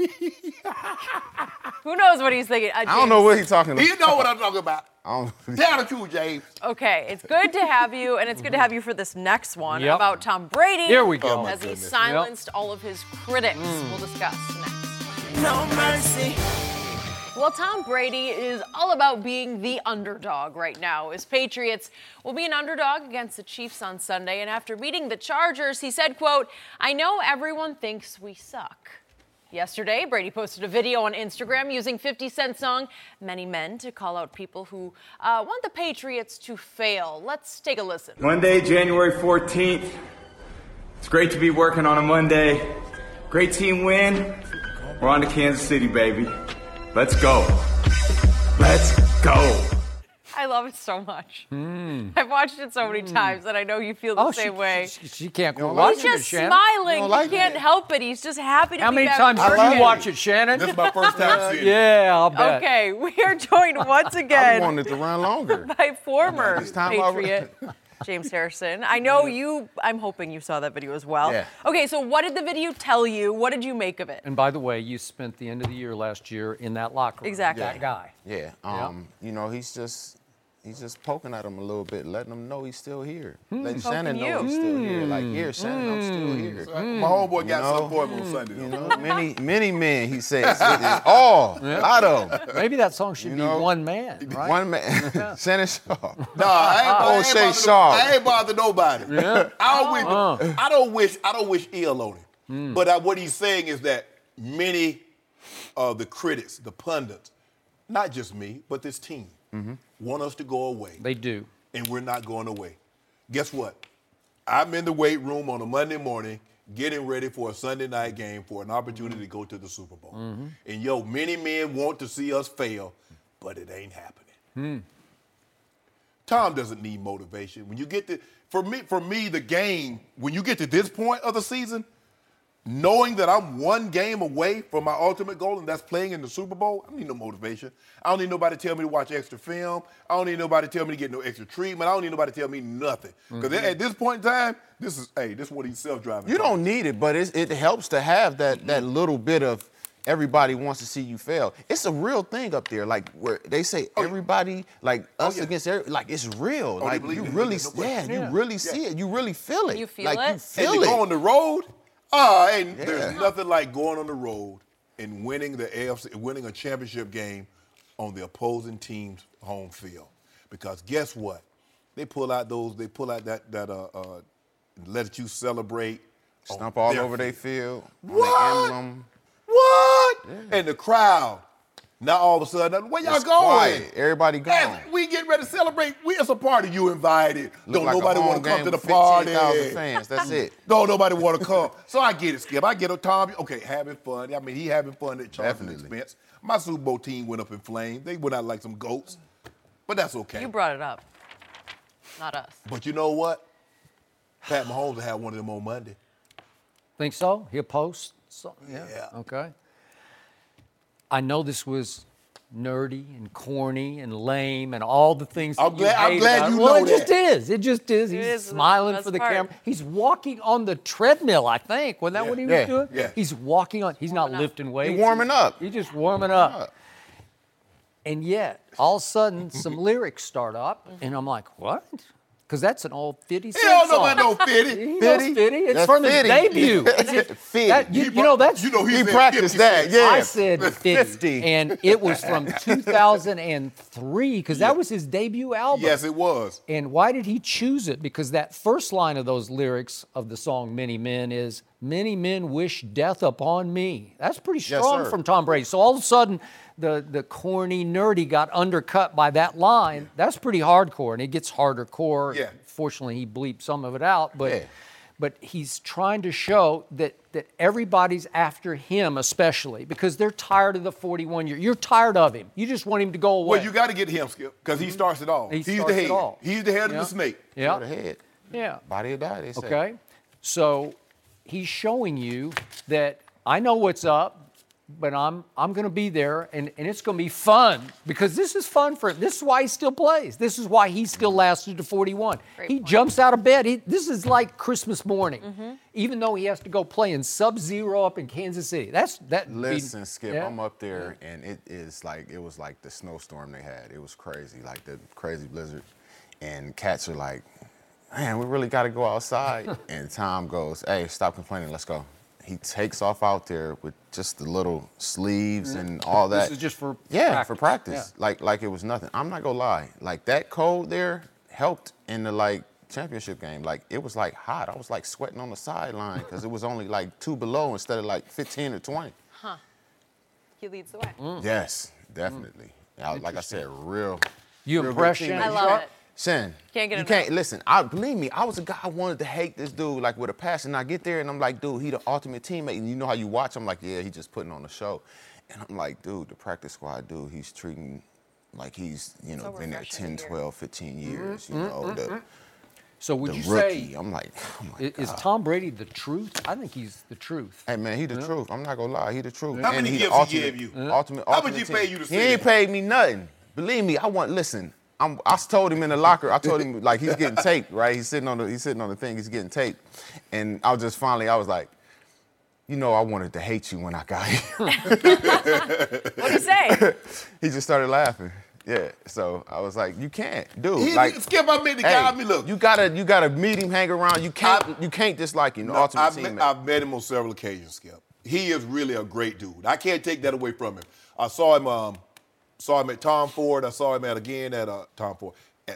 Who knows what he's thinking? Uh,
I don't know
James.
what he's talking about.
You know what I'm talking about.
I don't,
Tell the truth, James.
Okay, it's good to have you, and it's good to have you for this next one
Yep.
about Tom Brady.
Here we go.
Oh, my
As he
goodness.
silenced all of his critics. We'll discuss next.
No mercy.
Well, Tom Brady is all about being the underdog right now. His Patriots will be an underdog against the Chiefs on Sunday, and after beating the Chargers, he said, quote, "I know everyone thinks we suck." Yesterday, Brady posted a video on Instagram using fifty Cent's song, Many Men, to call out people who uh, want the Patriots to fail. Let's take a listen.
Monday, January fourteenth. It's great to be working on a Monday. Great team win. We're on to Kansas City, baby. Let's go. Let's go.
I love it so much. I've watched it so many times, and I know you feel the
Oh, she,
same way.
She, she can't quit
don't like
He's
watching it,
just
Shannon.
smiling.
You don't
He
like
can't
it?
help it. He's just happy to
How
be
many
back
times did
working.
you watch it, Shannon?
This is my first time seeing it.
Yeah, I'll bet.
Okay, we are joined once
I
again
wanted to run longer.
by former
This time I-
Patriot James Harrison. I know you, I'm hoping you saw that video as well.
Yeah.
Okay, so what did the video tell you? What did you make of it?
And by the way, you spent the end of the year last year in that locker room.
Exactly.
That guy.
Yeah. Um, you know, he's just he's just poking at him a little bit, letting him know he's still here. Letting Shannon know
you.
he's still here. Like, here, Shannon, I'm still here.
My homeboy got
know?
some appointment on Sunday.
You
though.
know, many many men, he says, all, a lot of them.
Maybe that song should
You
be
know,
one man, right?
One man, Shannon Shaw.
Nah, I ain't, I
Oh,
ain't
Shay
bother no-
Shaw.
I ain't bother nobody. I don't wish.
Uh.
I don't wish. I don't wish ill on him. But I, what he's saying is that many of the critics, the pundits, not just me, but this team, want us to go away,
They do.
and we're not going away. Guess what? I'm in the weight room on a Monday morning, getting ready for a Sunday night game for an opportunity to go to the Super Bowl. And yo, many men want to see us fail, but it ain't happening. Tom doesn't need motivation. When you get to, for me, for me, the game, when you get to this point of the season, knowing that I'm one game away from my ultimate goal, and that's playing in the Super Bowl, I don't need no motivation. I don't need nobody to tell me to watch extra film. I don't need nobody to tell me to get no extra treatment. I don't need nobody to tell me nothing. Because at this point in time, this is, hey, this is what he's self-driving.
You
cars.
don't need it, but it's, it helps to have that that little bit of everybody wants to see you fail. It's a real thing up there, like where they say everybody, like us
yeah.
against every, like it's real.
they
like
believe
you
it.
really,
There's no
yeah,
question.
you
Yeah.
really see it. You really feel it.
You feel
like
it?
you
And
feel
to
it.
go on the road, oh, ain't,
Yeah.
there's nothing like going on the road and winning the A F C, winning a championship game on the opposing team's home field. Because guess what? They pull out those, they pull out that that uh, uh let you celebrate. on
Stomp all
their
over their
field.
field. on
What?
the emblem.
What? And the crowd Now all of a sudden, where y'all
It's
going?
quiet. Everybody gone.
Hey, we getting ready to celebrate. We it's a party you invited.
Look
Don't
like a
nobody
home
want to come
game
to the
with
party.
fifteen thousand fans. That's it.
Don't nobody want to come. So I get it, Skip. I get it. Tom, okay, having fun. I mean, he having fun at Charleston's
Definitely.
expense. My Super Bowl team went up in flames. They went out like some goats. But that's okay.
You brought it up, not us.
But you know what? Pat Mahomes will have one of them on Monday.
Think so? He'll post? So, yeah.
Yeah.
Okay. I know this was nerdy and corny and lame and all the things that
I'm glad-
you
I'm
hate
glad
about it.
you
Well,
know
it just
that.
is. It just is. He's
is the
smiling
best
for the
part.
camera. He's walking on the treadmill, I think. Wasn't that
Yeah.
what he was
Yeah.
doing?
Yeah.
He's walking on. He's not
Warming up.
lifting weights.
warming
He's-
up.
He's just warming up. And yet, all of a sudden, some lyrics start up, and I'm like, what? Because that's an old fifty
He
Cent
don't know
song.
about no
He
fifty.
knows
fifty?
fifty. It's
That's
from his
fifty.
debut.
fifty.
That- you,
He
you know,
brought-
that's
you know, he,
He
said
practiced
fifty
that,
cents.
yeah.
I said fifty,
fifty.
and it was from two thousand three because that was his debut album.
Yes, it was.
And why did he choose it? Because that first line of those lyrics of the song Many Men is, many men wish death upon me. That's pretty
Yes,
strong
sir.
from Tom Brady. So all of a sudden, the, the corny, nerdy got undercut by that line. That's pretty hardcore, and it gets harder core.
Yeah.
Fortunately, he bleeped some of it out, but
Yeah.
but he's trying to show that that everybody's after him, especially because they're tired of the forty-one year. You're tired of him. You just want him to go away.
Well, you got to get him, Skip, because he starts it all.
He
He's
starts
the
it
head.
all.
He's the head
Yeah.
of the snake.
yeah,
Go ahead.
yeah.
Body or die, they say.
Okay, so he's showing you that I know what's up, but I'm I'm going to be there, and, and it's going to be fun because this is fun for him. This is why he still plays. This is why he still lasted to forty-one.
Great
he
point.
jumps out of bed. He, this is like Christmas morning, even though he has to go play in Sub-Zero up in Kansas City. That's that.
Listen, Skip,
yeah.
I'm up there, and it is like, it was like the snowstorm they had. It was crazy, like the crazy blizzard. And cats are like, man, we really got to go outside. And Tom goes, hey, stop complaining, let's go. He takes off out there with just the little sleeves and all that.
This is just for
Yeah,
practice.
for practice.
Yeah.
Like like it was nothing. I'm not gonna lie. Like that cold there helped in the like championship game. Like it was like hot. I was like sweating on the sideline because it was only like two below instead of like fifteen or twenty.
Huh. He leads the way.
Yes, definitely. I- like I said, real.
You
real good
impression?
teammate.
I
You
love
sure?
it.
Sin.
Can't get
You
enough.
can't listen. I believe me. I was a guy I wanted to hate this dude like with a passion. I get there and I'm like, dude, he the ultimate teammate. And you know how you watch? I'm like, yeah, he just putting on a show. And I'm like, dude, the practice squad dude, he's treating like he's you know
So
been there
refreshing
ten,
to hear.
twelve, fifteen years. You know the,
So would
the
you
rookie.
say
I'm like, oh my
i- is
God.
Tom Brady the truth? I think he's the truth.
Hey man, he the truth. I'm not gonna lie, he the truth.
How
And
many
he the
gifts he
ultimate,
gave you?
Ultimate,
How much
ultimate
he
team.
paid you to
He
say
ain't
that?
paid me nothing. Believe me, I want. Listen, I'm, I told him in the locker. I told him like he's getting taped, right? He's sitting on the he's sitting on the thing. He's getting taped, and I was just finally I was like, you know, I wanted to hate you when I got here.
What'd he say?
He just started laughing. Yeah. So I was like, you can't, dude.
He,
like,
Skip, I met the
hey,
guy. I mean, look.
you gotta you gotta meet him, hang around. You can't
I-
you can't dislike him. The
No,
ultimate
I've,
teammate.
met, I've met him on several occasions, Skip. He is really a great dude. I can't take that away from him. I saw him, um, saw him at Tom Ford. I saw him at again at uh, Tom Ford at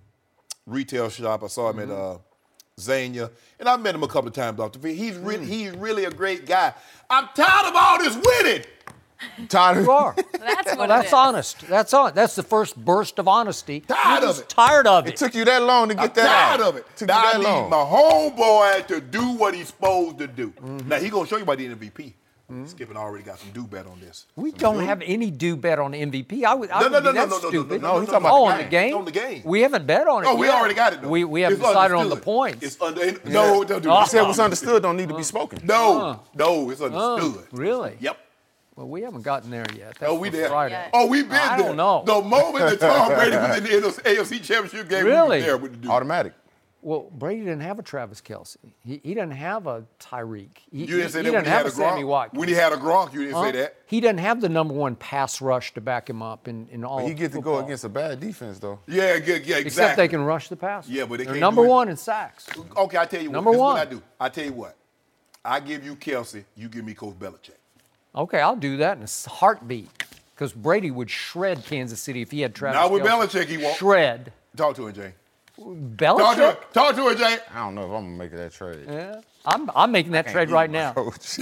retail shop. I saw him
Mm-hmm.
at uh, Zania, and I met him a couple of times off the field. He's really, he's really a great guy. I'm tired of all this winning.
Tired
You are.
That's what
Well,
it
that's
is.
honest. That's on. That's the first burst of honesty.
Tired
You're
of
just
it.
Tired of it.
It took you that long to get
I'm
that
tired
out.
of it.
Took
Now
you
I
that
need
long.
my homeboy to do what he's supposed to do.
Mm-hmm.
Now he gonna show you about the M V P. Skip and I already got some do bet on this.
we
Some
don't
do-
have any do bet on the M V P. I would. I
No,
would
no,
be
no,
that
no, no, no,
stupid.
no, no, no,
he's
no,
talking
no.
Oh,
about
on the game.
On the game.
We haven't bet on it.
Oh, we
yet.
already got it. Though.
We we haven't
It's
decided on the
understood.
points.
It's under. No, don't do
Oh.
He
that.
said what's understood don't need to be spoken.
No, no, it's
Oh,
understood.
really?
Yep.
Well, we haven't gotten there yet. That's
Oh, we
for
there.
Friday.
Yeah.
Oh, we been
I
there.
don't know.
The moment that Tom Brady was in the A F C Championship game, we
Really?
was there with the dude.
Automatic.
Well, Brady didn't have a Travis Kelce. He, he didn't have a Tyreek. He,
You didn't say
he,
that
he
when
didn't
he
have
had
a
a
Sammy
Gronk.
Watkins.
When he had a Gronk, you didn't
Huh?
say that.
He doesn't have the number one pass rush to back him up in, in all
He get to
football.
go against a bad defense though.
Yeah, good, yeah, exactly.
Except they can rush the pass.
Yeah, but they
They're
can't
number
do it.
one in sacks.
Okay, I tell you
Number
what. This
one.
is what I do. I tell you what. I give you Kelsey. You give me Coach Belichick.
Okay, I'll do that in a s- heartbeat. Because Brady would shred Kansas City if he had Travis
Not with
Kelce.
Belichick, he won't.
Shred.
Talk to him, Jay.
Belichick?
Talk to her, talk to her, Jay.
I don't know if I'm gonna make that trade.
Yeah. I'm, I'm making that trade right now.
Coach.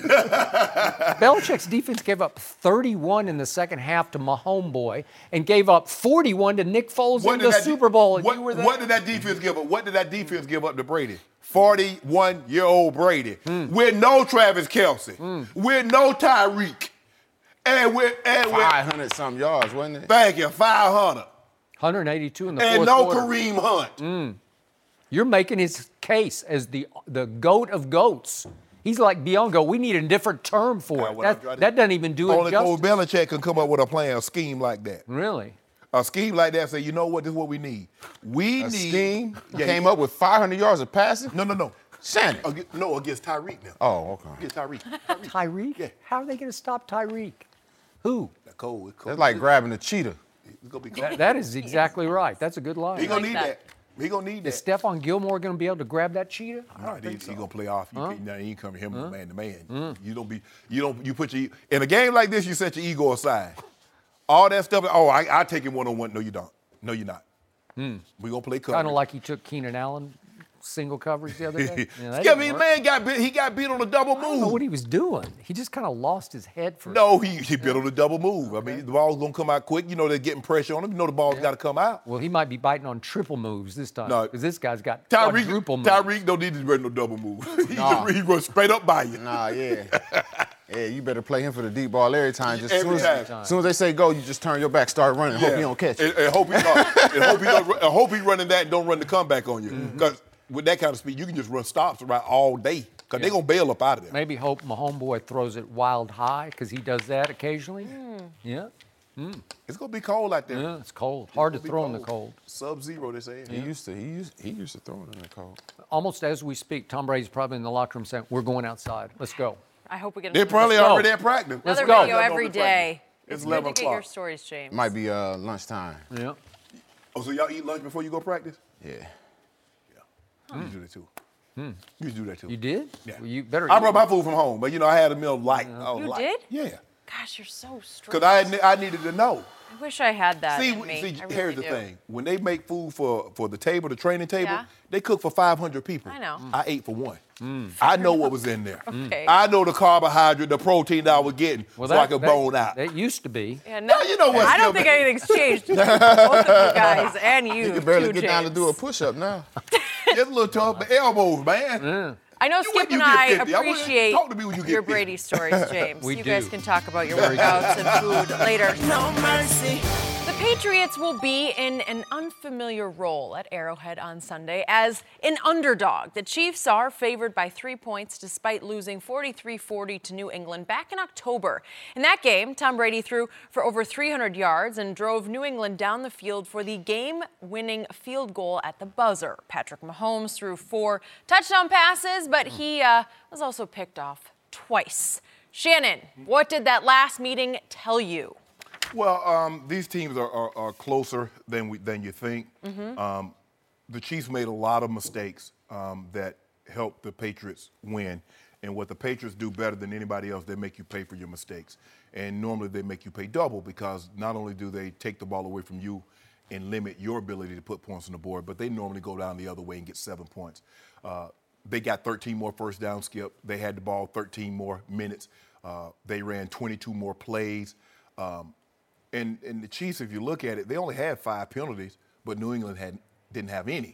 Belichick's defense gave up thirty-one in the second half to Mahomes boy and gave up forty-one to Nick Foles
What
in
did
the
that
Super Bowl. And
What,
you were there.
what did that defense give up? What did that defense give up to Brady? forty-one-year-old Brady
Mm.
with no Travis Kelce, with no Tyreek, and with and with
five hundred some yards, wasn't it?
thank you, five hundred,
one hundred eighty-two in the
and
fourth
no
quarter.
Kareem Hunt.
You're making his case as the the goat of goats. He's like beyond goat. We need a different term for
Uh,
it.
what I'm
That,
trying to-
that doesn't even do it
Only Coach
justice.
Belichick can come up with a plan, a scheme like that.
Really?
A scheme like that. Say, you know what? This is what we need. We
A
need
scheme
Yeah,
came
yeah.
up with five hundred yards of passing.
No, no, no.
Shannon.
Against, no, against Tyreek now.
Oh, okay.
Against Tyreek.
Tyreek?
Yeah.
How are they going to stop Tyreek? Who?
That's cold. It's cold.
That's like grabbing a cheetah.
It's gonna be cold.
That, that is exactly right. That's a good line.
He gonna
like
need
that.
that. He gonna need that.
Is Stephon Gilmore going to be able to grab that cheetah?
All right, he, he gonna play off. You can't, now he ain't coming him man to man.
Mm.
You don't be. You don't. You put your in a game like this. You set your ego aside. All that stuff. Oh, I I take him one on one. No, you don't. No, you're not. We gonna play coverage.
Kind of like he took Keenan Allen single coverage the other day. Yeah, that
Yeah, I
didn't
mean,
work.
man got bit. He got beat on a double
I don't know what
move.
he was doing. He just kind of lost his head for
No, he he bit on a double move. I mean, the ball's gonna come out quick. You know they're getting pressure on him. You know the ball's got to come out.
Well, he might be biting on triple moves this time.
No.
Because this guy's got
Tyreek,
quadruple moves.
Tyreek don't need to run no double move. he,
Nah.
he runs straight up by you.
Nah, yeah. Yeah, you better play him for the deep ball every time. Just
Every
soon as,
time.
soon as they say go, you just turn your back, start running, hope he don't catch
And,
it.
and hope he not, and hope he don't, and hope he running that and don't run the comeback on you. Because with that kind of speed, you can just run stops around all day. Because they're gonna bail up out of there.
Maybe hope Mahomes boy throws it wild high because he does that occasionally. Yeah.
It's gonna be cold out there.
Yeah, it's cold. Hard to
It's gonna be
throw in the cold.
Sub-zero, they say.
He used to. He used. He used to throw it in the cold.
Almost as we speak, Tom Brady's probably in the locker room saying, "We're going outside. Let's go."
I hope we get
They're probably
Let's go.
already at practice.
another
go.
video every day.
It's
It's
eleven
good to get your
o'clock.
stories, James.
Might be uh, lunchtime.
Yeah.
Oh, so y'all eat lunch before you go practice?
Yeah.
You do that too. You just do that too.
You did?
Yeah.
Well, you better.
I
eat
brought my food from home, but you know I had a meal light. I was
You
light.
did?
Yeah.
Gosh, you're so strong.
Because I had, I needed to know.
I wish I had that
See,
in me.
see
I really
here's the
do.
thing. When they make food for, for the table, the training table,
Yeah.
they cook for five hundred people.
I know.
I ate for one. I know what was in there.
Okay.
I know the carbohydrate, the protein that I was getting,
Well,
so
that,
I could
that-
bone out.
That used to be.
Yeah, no,
you know what,
I don't
Skip,
think
man.
anything's changed. Both of you guys and you.
You can barely
too,
get down to
James.
do a push-up now.
Just a little tough, but elbows, man.
I know
You-
Skip
when
and
you get
I
fifty, I want you to
appreciate
talk to me when you get
your
fifty.
Brady stories, James.
We
you
do.
guys can talk about your workouts and food later.
No mercy.
The Patriots will be in an unfamiliar role at Arrowhead on Sunday as an underdog. The Chiefs are favored by three points despite losing forty-three forty to New England back in October. In that game, Tom Brady threw for over three hundred yards and drove New England down the field for the game-winning field goal at the buzzer. Patrick Mahomes threw four touchdown passes, but he uh, was also picked off twice. Shannon, what did that last meeting tell you?
Well, um, these teams are, are, are closer than we, than you think. Um, the Chiefs made a lot of mistakes um, that helped the Patriots win. And what the Patriots do better than anybody else, they make you pay for your mistakes. And normally they make you pay double because not only do they take the ball away from you and limit your ability to put points on the board, but they normally go down the other way and get seven points. Uh, they got thirteen more first down, Skip. They had the ball thirteen more minutes. Uh, they ran twenty-two more plays. Um, And, and the Chiefs, if you look at it, they only had five penalties, but New England had, didn't have any.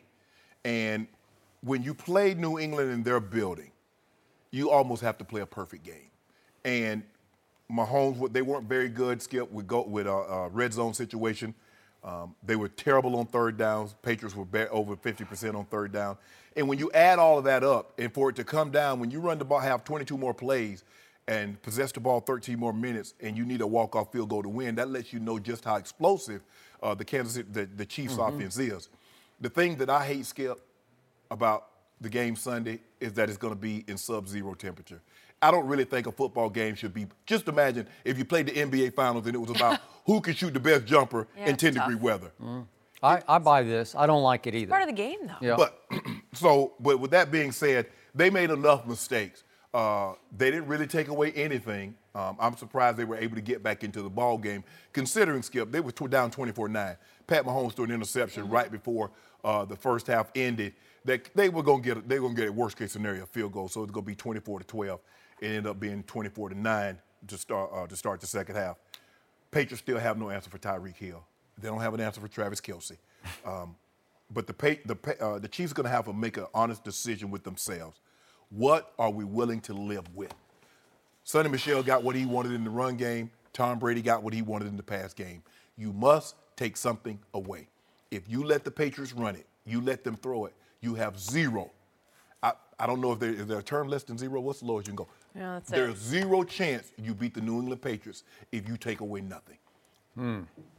And when you play New England in their building, you almost have to play a perfect game. And Mahomes, they weren't very good, Skip, with, go, with a, a red zone situation. Um, they were terrible on third downs. Patriots were be- over fifty percent on third down. And when you add all of that up, and for it to come down, when you run the ball, have twenty-two more plays, and possess the ball thirteen more minutes, and you need a walk-off field goal to win, that lets you know just how explosive uh, the Kansas City, the, the Chiefs' offense is. The thing that I hate, Skip, about the game Sunday is that it's going to be in sub-zero temperature. I don't really think a football game should be. Just imagine if you played the N B A Finals and it was about who can shoot the best jumper
Yeah,
in
it's
ten-degree
tough.
weather.
I, I buy this. I don't like it either.
Part of the game, though.
Yeah.
But so, but with that being said, they made enough mistakes. Uh, they didn't really take away anything, Um, I'm surprised they were able to get back into the ball game, considering, Skip, they were tw- down twenty-four nine. Pat Mahomes threw an interception mm-hmm. right before uh, the first half ended. That they were going to get they were going to get a worst case scenario a field goal, so it's going to be twenty-four to twelve. It ended up being twenty-four to nine to start uh, to start the second half. Patriots still have no answer for Tyreek Hill. They don't have an answer for Travis Kelce. Um, but the pay, the uh, the Chiefs are going to have to make an honest decision with themselves. What are we willing to live with? Sonny Michel got what he wanted in the run game. Tom Brady got what he wanted in the pass game. You must take something away. If you let the Patriots run it, you let them throw it, you have zero. I, I don't know if there is there a term less than zero. What's the lowest you can go?
Yeah, that's
There's
it.
zero chance you beat the New England Patriots if you take away nothing.
Hmm.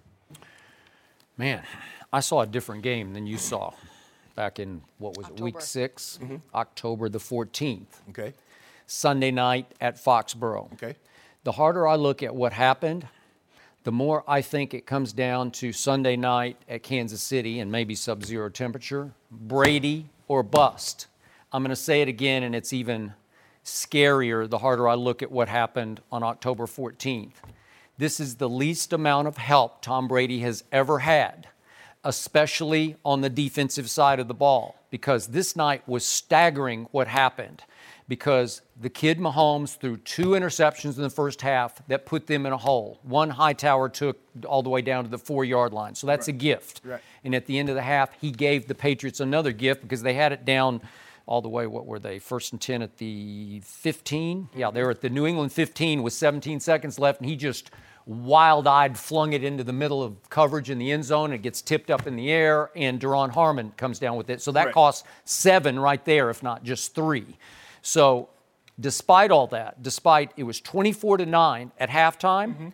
Man, I saw a different game than you saw back in, what was
October.
it, week six?
Mm-hmm.
October the fourteenth.
Okay.
Sunday night at Foxborough.
Okay.
The harder I look at what happened, the more I think it comes down to Sunday night at Kansas City and maybe sub-zero temperature, Brady or bust. I'm going to say it again, and it's even scarier the harder I look at what happened on October fourteenth. This is the least amount of help Tom Brady has ever had, especially on the defensive side of the ball, because this night was staggering what happened. Because the kid Mahomes threw two interceptions in the first half that put them in a hole. One Hightower took all the way down to the four-yard line. So that's right. a gift.
Right.
And at the end of the half, he gave the Patriots another gift because they had it down all the way, what were they, first and ten at the fifteen? Yeah, they were at the New England fifteen with seventeen seconds left, and he just wild-eyed flung it into the middle of coverage in the end zone. It gets tipped up in the air, and Deron Harmon comes down with it. So that
right.
costs seven right there, if not just three. So despite all that, despite it was twenty-four to nine at halftime, mm-hmm.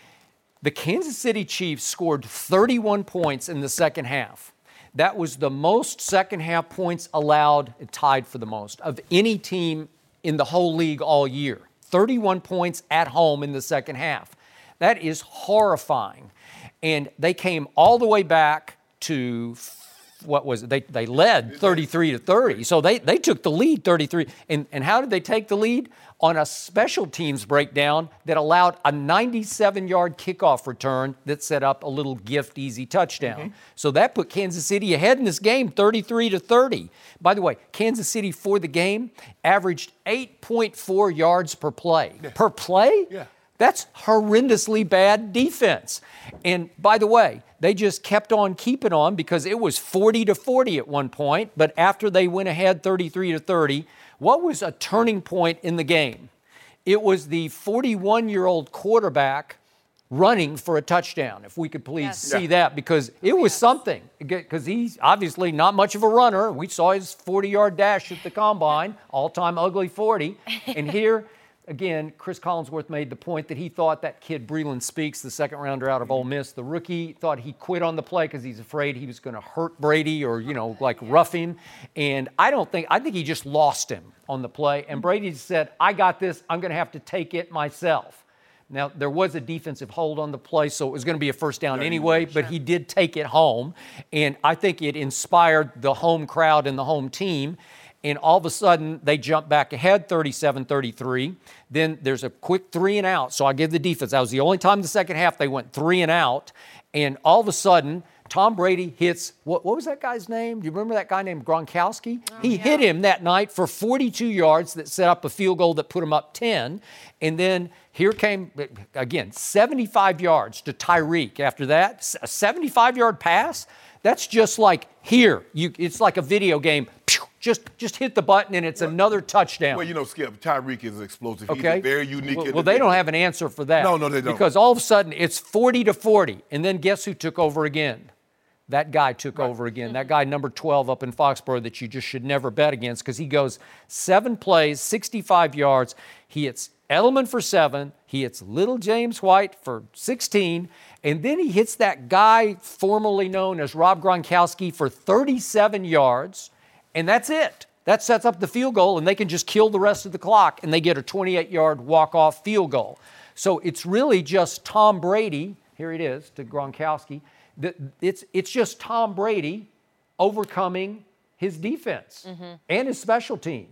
the Kansas City Chiefs scored thirty-one points in the second half. That was the most second half points allowed, tied for the most, of any team in the whole league all year. thirty-one points at home in the second half. That is horrifying. And they came all the way back to what was it? They they led thirty-three to thirty. So they, they took the lead thirty-three. And, and how did they take the lead? On a special teams breakdown that allowed a ninety-seven-yard kickoff return that set up a little gift easy touchdown. Mm-hmm. So that put Kansas City ahead in this game, thirty-three to thirty. By the way, Kansas City for the game averaged eight point four yards per play.
Yeah.
Per play?
Yeah.
That's horrendously bad defense. And by the way, they just kept on keeping on because it was forty to forty at one point. But after they went ahead thirty-three to thirty, what was a turning point in the game? It was the forty-one-year-old quarterback running for a touchdown, if we could please
Yes.
see
Yeah.
that, because it was
Yes.
something. Because he's obviously not much of a runner. We saw his forty-yard dash at the Combine, all-time ugly forty. And here, again, Chris Collinsworth made the point that he thought that kid Breeland Speaks, the second rounder out of Ole Miss, the rookie, thought he quit on the play because he's afraid he was going to hurt Brady or, you know, like rough him. And I don't think, I think he just lost him on the play. And Brady said, I got this. I'm going to have to take it myself. Now, there was a defensive hold on the play, so it was going to be a first down anyway, but he did take it home. And I think it inspired the home crowd and the home team. And all of a sudden, they jump back ahead, thirty-seven thirty-three. Then there's a quick three and out. So I give the defense. That was the only time in the second half they went three and out. And all of a sudden, Tom Brady hits, what, what was that guy's name? Do you remember that guy named Gronkowski? Oh, he yeah. hit him that night for forty-two yards that set up a field goal that put him up ten. And then here came, again, seventy-five yards to Tyreek after that. A seventy-five-yard pass? That's just like here. You, it's like a video game. Just just hit the button, and it's well, another touchdown.
Well, you know, Skip, Tyreek is explosive.
Okay.
He's very unique.
Well, well they don't have an answer for that.
No, no, they don't.
Because all of a sudden, it's forty to forty. And then guess who took over again? That guy took right. over again. That guy, number twelve up in Foxborough, that you just should never bet against, because he goes seven plays, sixty-five yards. He hits Edelman for seven. He hits Little James White for sixteen. And then he hits that guy formerly known as Rob Gronkowski for thirty-seven yards. And that's it. That sets up the field goal, and they can just kill the rest of the clock, and they get a twenty-eight-yard walk-off field goal. So it's really just Tom Brady. Here it is to Gronkowski. It's, it's just Tom Brady overcoming his defense mm-hmm. and his special teams.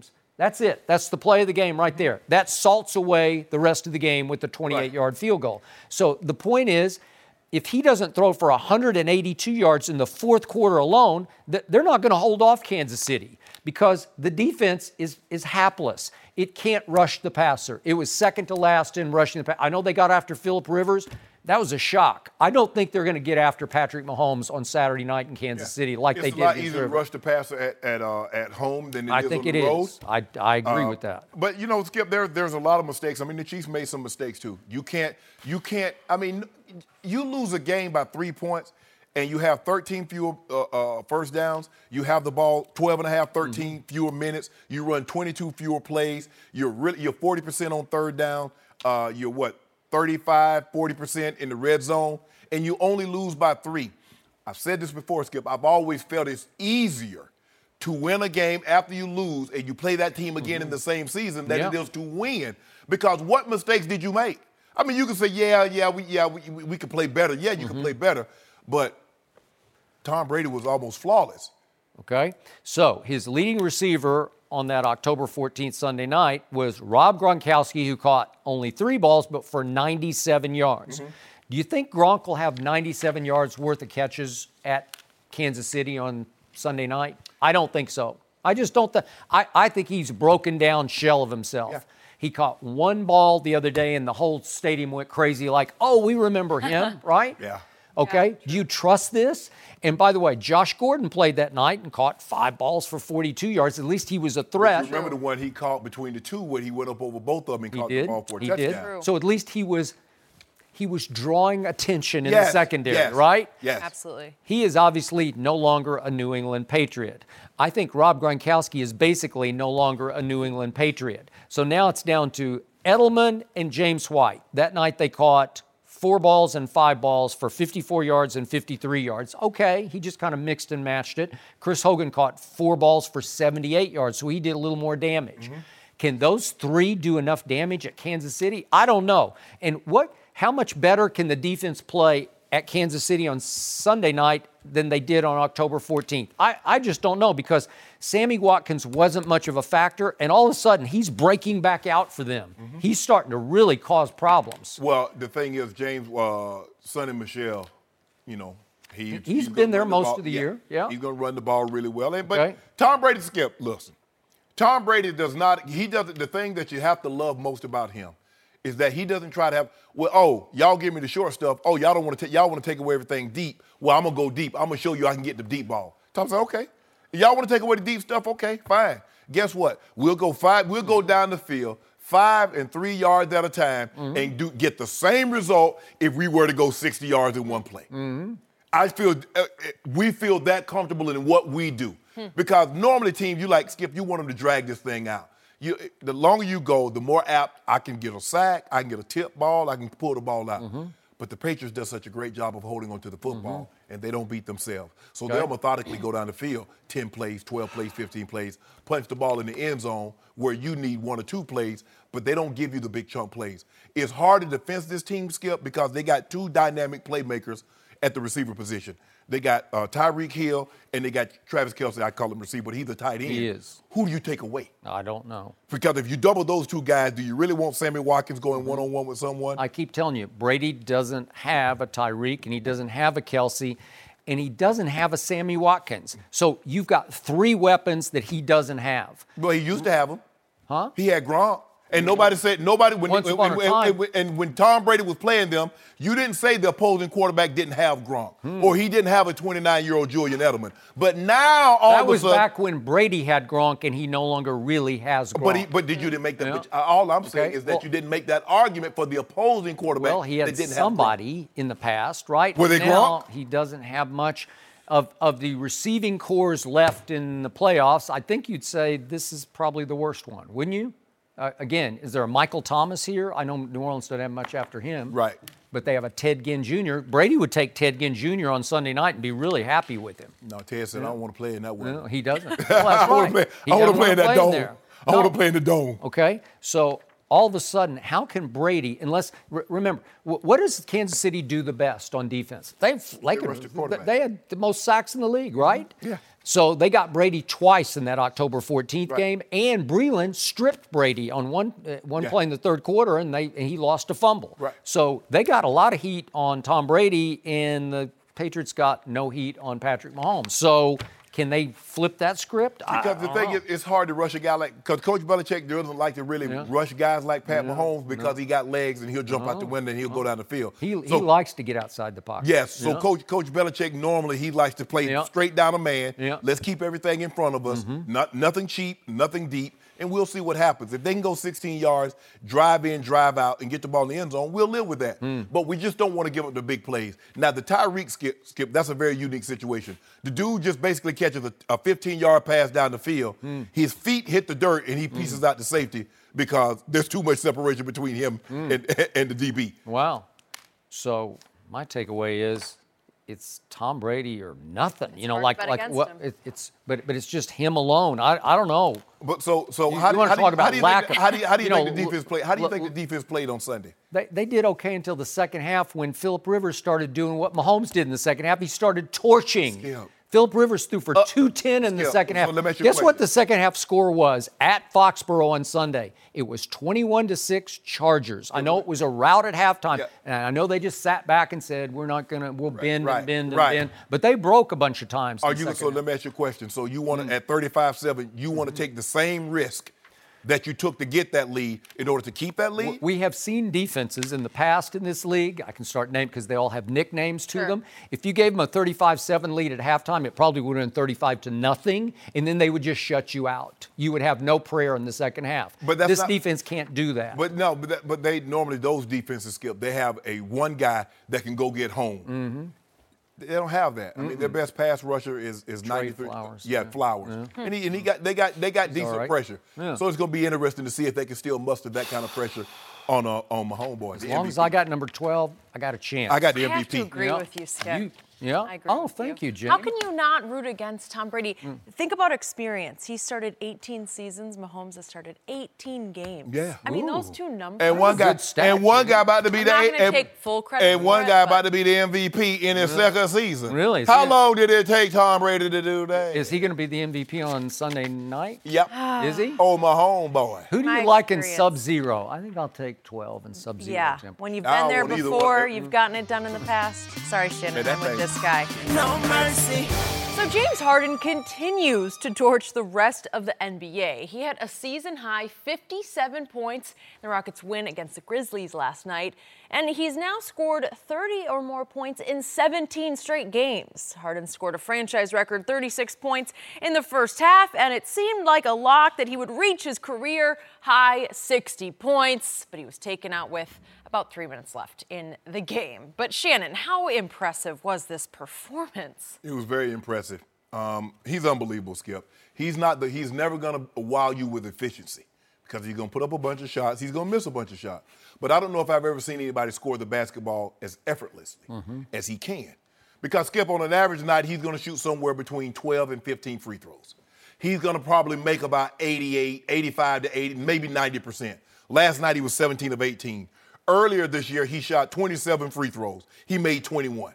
That's it. That's the play of the game right there. That salts away the rest of the game with the twenty-eight-yard field goal. So the point is, if he doesn't throw for one hundred eighty-two yards in the fourth quarter alone, they're not going to hold off Kansas City because the defense is is hapless. It can't rush the passer. It was second to last in rushing the passer. I know they got after Phillip Rivers. That was a shock. I don't think they're going to get after Patrick Mahomes on Saturday night in Kansas yeah. City like
it's
they did.
It's a lot easier to rush the passer at at, uh, at home than it
I
is
think
on
it
the road.
is. I, I agree
uh,
with that.
But you know, Skip, there there's a lot of mistakes. I mean, the Chiefs made some mistakes too. You can't you can't. I mean, you lose a game by three points, and you have thirteen fewer uh, uh, first downs. You have the ball twelve and a half, thirteen mm-hmm. fewer minutes. You run twenty-two fewer plays. You're really you're forty percent on third down. Uh, you're what? thirty-five, forty percent in the red zone, and you only lose by three. I've said this before, Skip. I've always felt it's easier to win a game after you lose and you play that team again mm-hmm. in the same season than yeah. it is to win. Because what mistakes did you make? I mean, you can say, yeah, yeah, we, yeah, we, we, we can play better. Yeah, you mm-hmm. can play better. But Tom Brady was almost flawless.
Okay. So his leading receiver on that October fourteenth Sunday night was Rob Gronkowski, who caught only three balls, but for ninety-seven yards. Mm-hmm. Do you think Gronk will have ninety-seven yards worth of catches at Kansas City on Sunday night? I don't think so. I just don't think. I, I think he's a broken down shell of himself. Yeah. He caught one ball the other day, and the whole stadium went crazy like, oh, we remember him, right?
Yeah.
Okay,
yeah,
do you trust this? And by the way, Josh Gordon played that night and caught five balls for forty-two yards. At least he was a threat.
Remember the one he caught between the two when he went up over both of them and
he
caught
did.
the ball for a
he
touchdown.
Did. So at least he was he was drawing attention in
yes,
the secondary,
yes,
right?
Yes.
Absolutely.
He is obviously no longer a New England Patriot. I think Rob Gronkowski is basically no longer a New England Patriot. So now it's down to Edelman and James White. That night they caught four balls and five balls for fifty-four yards and fifty-three yards. Okay, he just kind of mixed and matched it. Chris Hogan caught four balls for seventy-eight yards, so he did a little more damage. Mm-hmm. Can those three do enough damage at Kansas City? I don't know. And what? How much better can the defense play at Kansas City on Sunday night than they did on October fourteenth? I, I just don't know because Sammy Watkins wasn't much of a factor, and all of a sudden he's breaking back out for them. Mm-hmm. He's starting to really cause problems.
Well, the thing is, James, uh, Sonny Michel, you know, he,
he's,
he's
been there
the
most
ball.
of the
yeah.
year. Yeah,
he's going to run the ball really well. And, but
okay.
Tom Brady, Skip, listen, Tom Brady does not. He doesn't. The thing that you have to love most about him is that he doesn't try to have, well, oh, y'all give me the short stuff. Oh, y'all don't want to take, y'all want to take away everything deep. Well, I'm going to go deep. I'm going to show you I can get the deep ball. Tom said, okay. Y'all want to take away the deep stuff? Okay, fine. Guess what? We'll go five, we'll go down the field five and three yards at a time mm-hmm. and do get the same result if we were to go sixty yards in one play.
Mm-hmm.
I feel, uh, we feel that comfortable in what we do. Hmm. Because normally teams, you like, Skip, you want them to drag this thing out. You, the longer you go, the more apt I can get a sack, I can get a tip ball, I can pull the ball out. Mm-hmm. But the Patriots does such a great job of holding on to the football, mm-hmm. and they don't beat themselves. So okay. they'll methodically go down the field, ten plays, twelve plays, fifteen plays, punch the ball in the end zone where you need one or two plays, but they don't give you the big chunk plays. It's hard to defend this team, Skip, because they got two dynamic playmakers at the receiver position. They got uh, Tyreek Hill, and they got Travis Kelce. I call him receiver, but he's a tight end.
He is.
Who do you take away?
I don't know.
Because if you double those two guys, do you really want Sammy Watkins going one-on-one with someone?
I keep telling you, Brady doesn't have a Tyreek, and he doesn't have a Kelce, and he doesn't have a Sammy Watkins. So you've got three weapons that he doesn't have.
Well, he used to have them.
Huh?
He had Gronk. And nobody said, nobody, when,
Once
when,
upon
when,
a time.
when, and when Tom Brady was playing them, you didn't say the opposing quarterback didn't have Gronk hmm. or he didn't have a twenty-nine-year-old Julian Edelman. But now all
that
of a
was
sudden.
back when Brady had Gronk and he no longer really has Gronk.
But, he, but did you didn't make that?
Yeah.
But all I'm saying
okay.
is that
well,
you didn't make that argument for the opposing quarterback.
Well, he had
that didn't
somebody
have
in the past, right?
Were they
now,
Gronk?
He doesn't have much. Of, of the receiving cores left in the playoffs, I think you'd say this is probably the worst one, wouldn't you? Uh, again, is there a Michael Thomas here? I know New Orleans doesn't have much after him.
Right.
But they have a Ted Ginn Junior Brady would take Ted Ginn Junior on Sunday night and be really happy with him.
No, Ted said, yeah. I don't want to play in that one.
No, he doesn't. Well, that's
I
right.
want to play,
play,
play in that dome.
There.
I
no.
want to play in the dome.
Okay, so all of a sudden, how can Brady, unless, re- remember, w- what does Kansas City do the best on defense? They, like,
they, rushed the quarterback.
they had the most sacks in the league, right?
Yeah.
So they got Brady twice in that October fourteenth
Right.
game, and Breland stripped Brady on one uh, one
Yeah.
play in the third quarter, and they and he lost a fumble.
Right.
So they got a lot of heat on Tom Brady, and the Patriots got no heat on Patrick Mahomes. So can they flip that script? I-
Because
I
the
don't
thing
know.
is, it's hard to rush a guy like, because Coach Belichick doesn't like to really
Yeah.
rush guys like Pat Mahomes because he got legs and he'll jump out the window and he'll go down the field.
he
So-
he likes to get outside the pocket.
Yes, so
Yeah.
Coach Coach Belichick normally he likes to play
Yeah.
straight down a man.
Yeah.
Let's keep everything in front of us. Not nothing cheap, nothing deep, and we'll see what happens. If they can go sixteen yards, drive in, drive out, and get the ball in the end zone, we'll live with that. But we just don't want to give up the big plays. Now the Tyreek skip, skip that's a very unique situation. The dude just basically catches a, a fifteen-yard pass down the field. His feet hit the dirt and he pieces out the safety because there's too much separation between him and, and the D B.
Wow. So my takeaway is it's Tom Brady or nothing. you know,
hard to
like
bet
like
against
what
him.
it, it's but but it's just him alone. I I don't know.
But so so
You-
how
you
do
wanna
how do
talk
you,
about
how do you
lack
think,
of-
how do you, how do you,
you
think
know,
the defense played? How do you
look-
think the defense played on Sunday?
They, they did okay until the second half when Phillip Rivers started doing what Mahomes did in the second half. He started torching.
Skip.
Phillip Rivers threw for
Uh,
two ten in the
Skip,
second
so
half.
let me ask you a
Guess what
question.
the second half score was at Foxborough on Sunday? It was twenty-one to six Chargers. I know it was a rout at halftime,
Yeah.
and I know they just sat back and said, we're not going to, we'll bend
right,
and bend and
right.
bend. But they broke a bunch of times. in
Are
the
you
second
so?
half.
Let me ask you a question. So you want to at thirty-five seven, you want to take the same risk that you took to get that lead in order to keep that lead?
We have seen defenses in the past in this league. I can start naming because they all have nicknames to
Sure.
them. If you gave them a thirty-five seven lead at halftime, it probably would have been thirty-five to nothing, and then they would just shut you out. You would have no prayer in the second half.
But that's
this
not-
defense can't do that.
But no, but, that, but they normally those defenses skip. They have a one guy that can go get home.
Mm-hmm.
They don't have that. I mean, their best pass rusher is is ninety-three.
Flowers,
Yeah,
yeah.
Flowers. And he and he got they got they got decent
right.
pressure.
Yeah.
So it's going to be interesting to see if they can still muster that kind of pressure on uh, on my homeboys.
as long as I got number twelve, I got a chance.
I got the
I
M V
have
P.
to agree
Yeah.
with you, Skip.
You- yeah?
I agree
Oh,
with
thank you, Jenny.
How can you not root against Tom Brady?
Mm.
Think about experience. He started eighteen seasons. Mahomes has started eighteen games.
Yeah.
I mean, those
Ooh.
two numbers.
And one guy,
good stat,
and one
Jimmy.
guy about to be
I'm
the
not gonna
and,
take full credit
and
for
one
it,
guy
but-
about to be the M V P in his second season.
Really?
How
So-
long did it take Tom Brady to do that?
Is he going to be the M V P on Sunday night?
Yep.
Is he?
Oh, my homeboy.
Who do
My
you like in
experience.
Sub-Zero? I think I'll take twelve in Sub-Zero
Yeah,
tempo.
when you've
I
been
don't
there
want either one.
before,
Mm.
you've gotten it done in the past. Sorry, Shannon,
Man, that
I'm with
thing-
this guy.
No mercy.
So James Harden continues to torch the rest of the N B A. He had a season-high fifty-seven points in the Rockets' win against the Grizzlies last night, and he's now scored thirty or more points in seventeen straight games. Harden scored a franchise record thirty-six points in the first half, and it seemed like a lock that he would reach his career-high sixty points, but he was taken out with about three minutes left in the game. But Shannon, how impressive was this performance?
It was very impressive. Um, he's unbelievable, Skip. He's not the. He's never gonna wow you with efficiency because he's gonna put up a bunch of shots. He's gonna miss a bunch of shots. But I don't know if I've ever seen anybody score the basketball as effortlessly as he can. Because Skip, on an average night, he's gonna shoot somewhere between twelve and fifteen free throws. He's gonna probably make about eighty-eight, eighty-five to eighty, maybe ninety percent. Last night he was seventeen of eighteen. Earlier this year, he shot twenty-seven free throws. He made twenty-one.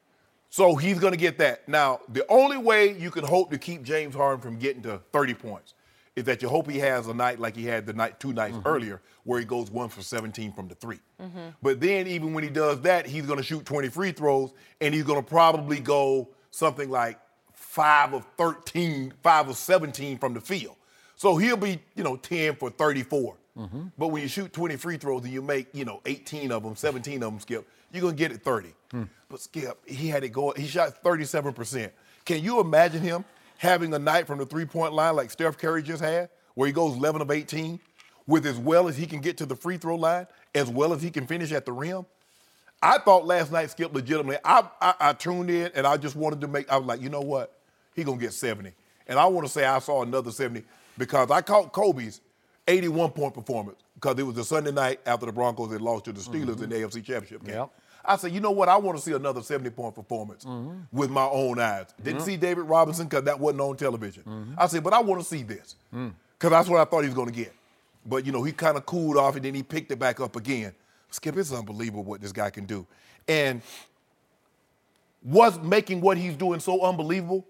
So he's going to get that. Now, the only way you can hope to keep James Harden from getting to thirty points is that you hope he has a night like he had the night two nights earlier where he goes one for seventeen from the three. But then even when he does that, he's going to shoot twenty free throws, and he's going to probably go something like five of thirteen, five of seventeen from the field. So he'll be, you know, ten for thirty-four. But when you shoot twenty free throws and you make, you know, eighteen of them, seventeen of them, Skip, you're going to get it thirty. But Skip, he had it going. He shot thirty-seven percent. Can you imagine him having a night from the three-point line like Steph Curry just had, where he goes eleven of eighteen, with as well as he can get to the free throw line, as well as he can finish at the rim? I thought last night, Skip, legitimately, I, I, I tuned in and I just wanted to make, I was like, you know what? He going to get seventy. And I want to say I saw another seventy because I caught Kobe's eighty-one point performance because it was the Sunday night after the Broncos had lost to the Steelers in the A F C Championship game.
Yep.
I said, you know what? I want to see another seventy point performance with my own eyes. Didn't see David Robinson because that wasn't on television. I said, but I want to see this because that's what I thought he was going to get. But, you know, he kind of cooled off and then he picked it back up again. Skip, it's unbelievable what this guy can do. And what's making what he's doing so unbelievable,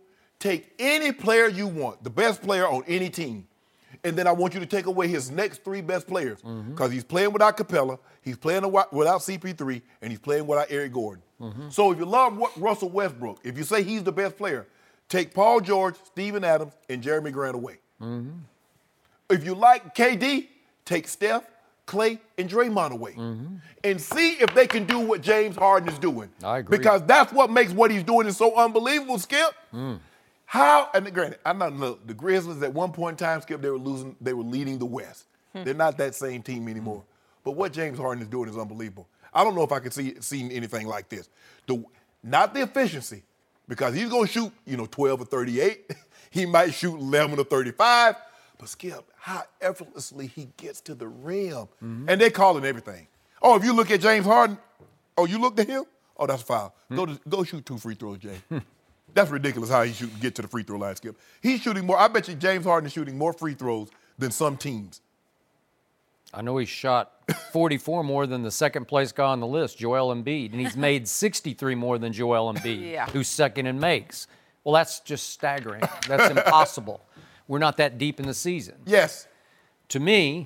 take any player you want, the best player on any team, and then I want you to take away his next three best players because mm-hmm. he's playing without Capella, he's playing without C P three, and he's playing without Eric Gordon. Mm-hmm. So if you love Russell Westbrook, if you say he's the best player, take Paul George, Steven Adams, and Jeremy Grant away. Mm-hmm. If you like K D, take Steph, Clay, and Draymond away. Mm-hmm. And see if they can do what James Harden is doing.
I agree.
Because that's what makes what he's doing is so unbelievable, Skip. Mm. How, and granted, I'm not, look, the Grizzlies at one point in time, Skip, they were losing, they were leading the West. Hmm. They're not that same team anymore. Hmm. But what James Harden is doing is unbelievable. I don't know if I could see seen anything like this. The, not the efficiency, because he's going to shoot, you know, twelve or thirty-eight. He might shoot eleven or thirty-five. But Skip, how effortlessly he gets to the rim. Mm-hmm. And they're calling everything. Oh, if you look at James Harden, oh, you looked at him? Oh, that's a foul. Hmm. Go to, go shoot two free throws, Jay. That's ridiculous how he shoot get to the free throw line, Skip. He's shooting more. I bet you James Harden is shooting more free throws than some teams.
I know he shot forty-four more than the second place guy on the list, Joel Embiid, and he's made sixty-three more than Joel Embiid,
yeah.
who's second in makes. Well, that's just staggering. That's impossible. We're not that deep in the season.
Yes.
To me,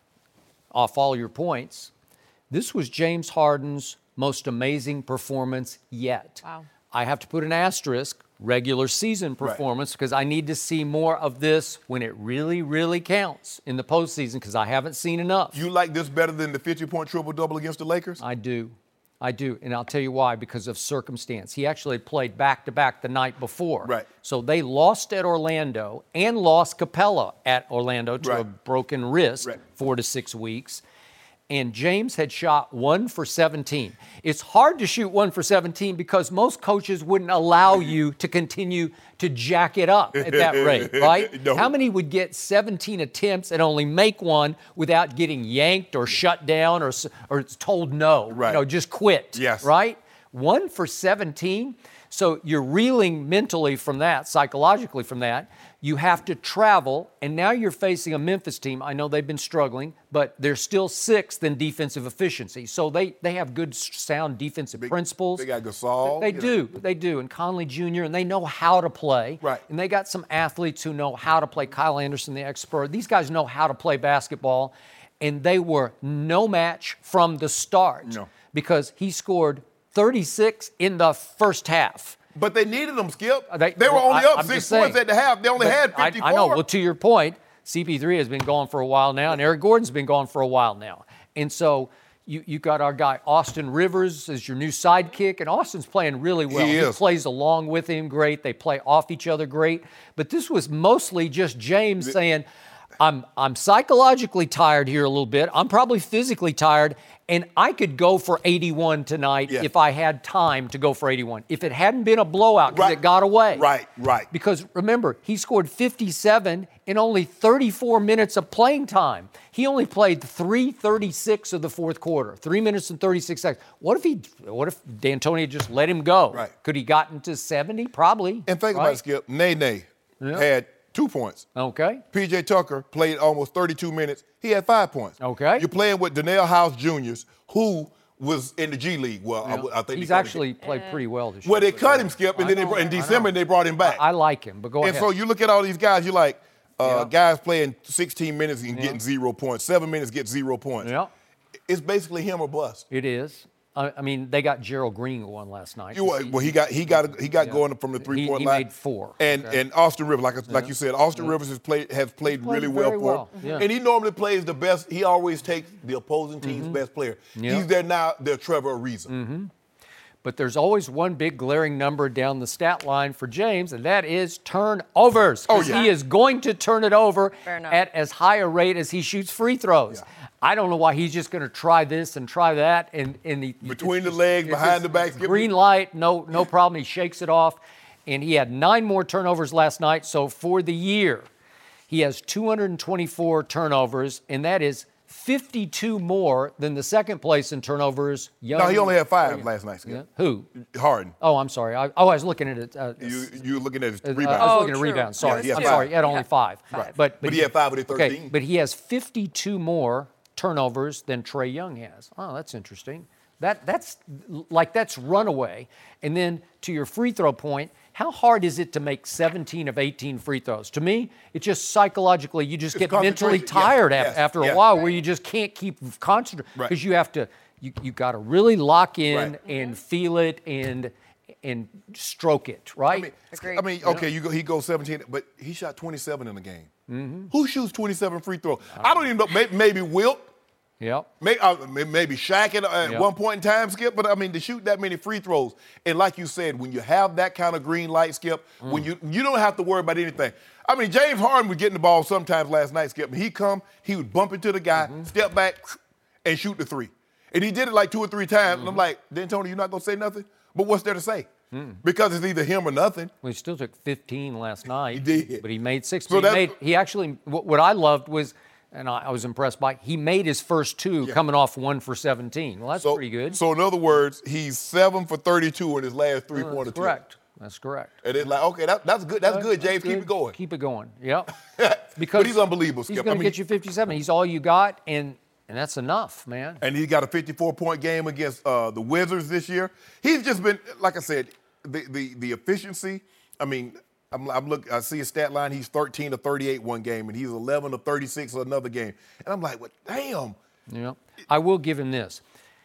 I'll follow your points. This was James Harden's most amazing performance yet.
Wow.
I have to put an asterisk, regular season performance, because right. I need to see more of this when it really, really counts in the postseason, because I haven't seen enough.
You like this better than the fifty-point triple-double against the Lakers?
I do. I do, and I'll tell you why, because of circumstance. He actually played back-to-back the night before.
Right.
So they lost at Orlando and lost Capella at Orlando to
right.
a broken wrist,
right.
four to six weeks. And James had shot one for seventeen. It's hard to shoot one for seventeen because most coaches wouldn't allow you to continue to jack it up at that rate, right?
No.
How many would get seventeen attempts and only make one without getting yanked or shut down or or told no?
Right.
You know, just quit.
Yes.
Right? One for seventeen. So you're reeling mentally from that, psychologically from that. You have to travel, and now you're facing a Memphis team. I know they've been struggling, but they're still sixth in defensive efficiency. So they, they have good, sound defensive
Big,
principles.
They got Gasol.
They, they do. Know. They do. And Conley Junior, and they know how to play.
Right.
And they got some athletes who know how to play. Kyle Anderson, the expert. These guys know how to play basketball, and they were no match from the start.
No.
Because he scored thirty-six in the first half.
But they needed them, Skip.
They,
they were
well,
only
I,
up
I'm
six points at the half. They only had fifty-four.
I, I know. Well, to your point, C P three has been gone for a while now, and Eric Gordon's been gone for a while now. And so you you got our guy Austin Rivers as your new sidekick, and Austin's playing really well.
He,
he
is.
plays along with him great. They play off each other great. But this was mostly just James the, saying, I'm I'm psychologically tired here a little bit. I'm probably physically tired, and I could go for eighty-one tonight
yeah.
if I had time to go for eighty-one. If it hadn't been a blowout because
right.
it got away.
Right, right.
Because remember, he scored fifty-seven in only thirty-four minutes of playing time. He only played three thirty-six of the fourth quarter, three minutes and thirty-six seconds. What if he? What if D'Antoni just let him go?
Right.
Could he gotten to seventy? Probably.
And think
right?
about it, Skip. Nene
yeah.
had two points.
Okay.
P J Tucker played almost thirty-two minutes. He had five points.
Okay.
You're playing with Donnell House Junior, who was in the G League. Well,
yeah.
I, I think
he's actually played pretty well this year.
Well, they cut him, Skip, and
I
then
know,
they, in December they brought him back.
I, I like him, but go
and
ahead.
And so you look at all these guys, you're like, uh,
yeah.
guys playing sixteen minutes and
yeah.
getting zero points, seven minutes get zero points.
Yeah.
It's basically him or bust.
It is. I, I mean, they got Gerald Green who won last night.
You, well, he got he got he got
yeah.
going from the three point
he, he
line.
He made four.
And
okay.
and Austin Rivers, like like
yeah.
you said, Austin
yeah.
Rivers has played has played,
played
really well for
well.
him.
Yeah.
And he normally plays the best. He always takes the opposing team's
mm-hmm.
best player.
Yeah.
He's there now. They're Trevor Ariza.
Mm-hmm. But there's always one big glaring number down the stat line for James, and that is turnovers.
Oh, yeah.
He is going to turn it over
Fair enough.
at as high a rate as he shoots free throws.
Yeah.
I don't know why he's just going to try this and try that. And, and he,
Between the
just,
legs, behind
just,
the back.
Green light, no, no problem. He shakes it off. And he had nine more turnovers last night. So for the year, he has two hundred twenty-four turnovers, and that is fifty-two more than the second place in turnovers. Young,
No, he only had five last night.
yeah. Who?
Harden.
Oh, I'm sorry. I, oh, I was looking at it. Uh,
You you looking at his
uh,
rebounds?
I was
Oh,
looking at
true.
rebounds. Sorry.
Yeah, he had
I'm
five.
sorry. He had only
Yeah.
five.
Right.
But,
But he had five with the
okay,
thirteen.
but he has fifty-two more turnovers than Trae Young has. Oh, that's interesting. That that's like that's runaway. And then to your free throw point, How hard is it to make seventeen of eighteen free throws? To me, it's just psychologically, you just
It's
get mentally
concentration. Yeah,
tired af-
yes,
after a
yeah.
while where you just can't keep concentrating
Right.
because you have to, you, you got to really lock in
Right.
and feel it and and stroke it, right?
I mean,
Agreed.
I mean, okay, you go, he goes seventeen, but he shot twenty-seven in the game. Mm-hmm. Who shoots twenty-seven free throws? I don't even know. Maybe, maybe Wilt.
Yep.
Maybe, uh, maybe Shaq at, at
Yep.
one point in time, Skip. But I mean, to shoot that many free throws, and like you said, when you have that kind of green light, Skip,
Mm.
when you you don't have to worry about anything. I mean, James Harden was getting the ball sometimes last night, Skip. And he come, he would bump into the guy,
Mm-hmm.
step back, and shoot the three. And he did it like two or three times. And I'm
Mm-hmm.
like, then Tony, you're not gonna say nothing? But what's there to say? Because it's either him or nothing.
Well, he still took fifteen last night.
He did.
But he made six.
So
he,
that's-
made, he actually, what, what I loved was, and I, I was impressed by, he made his first two
Yeah.
coming off one for seventeen. Well, that's
So,
pretty good.
So in other words, he's seven for thirty-two in his last three
Well,
pointer
that's correct. That's correct.
And it's like, okay, that, that's good. That's good, James. Keep it going.
Keep it going. Yep.
But he's unbelievable,
He's
Skip.
going
I
to
mean-
get you fifty-seven. He's all you got, and and that's enough, man.
And he got a fifty-four point game against uh, the Wizards this year. He's just been, like I said, the the, the efficiency. I mean, I'm, I'm look. I see his stat line. He's thirteen to thirty-eight one game, and he's eleven to thirty-six another game. And I'm like, well, damn.
Yeah. I will give him this.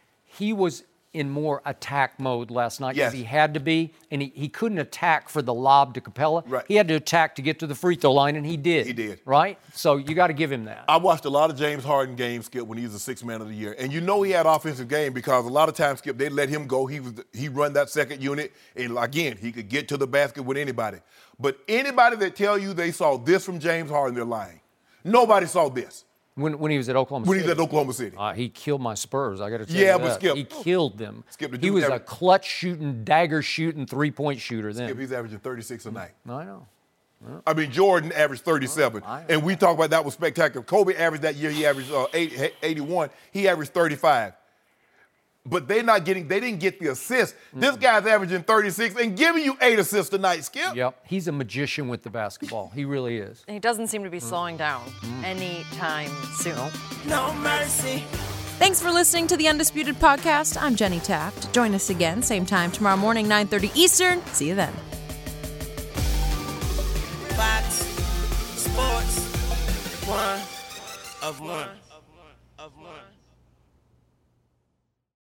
He was in more attack mode last night because
Yes.
he had to be, and he, he couldn't attack for the lob to Capella.
Right.
He had to attack to get to the free throw line, and he did.
He did.
Right? So you got to give him that.
I watched a lot of James Harden games, Skip, when he was the sixth man of the year. And you know he had offensive game because a lot of times, Skip, they let him go. He was he run that second unit, and again, he could get to the basket with anybody. But anybody that tell you they saw this from James Harden, they're lying. Nobody saw this
When, when he was at Oklahoma
when
City.
he was at Oklahoma City.
Uh, he killed my Spurs. I got to tell
Yeah,
you
but
that.
Skip-
he killed them.
Skip, the
he
dude
was a
never-
clutch shooting, dagger shooting, three point shooter then.
Skip, he's averaging thirty-six a night.
I know.
I mean, Jordan averaged thirty-seven.
I know.
And we talk about that was spectacular. Kobe averaged that year, he averaged uh, eighty, eighty-one. He averaged thirty-five. But they're not getting, they didn't get the assist. This guy's averaging thirty-six and giving you eight assists tonight, Skip.
Yep. He's a magician with the basketball. He really is.
And he doesn't seem to be slowing down anytime soon.
No mercy.
Thanks for listening to the Undisputed Podcast. I'm Jenny Taft. Join us again, same time tomorrow morning, nine thirty Eastern. See you then.
Fox Sports. One of one.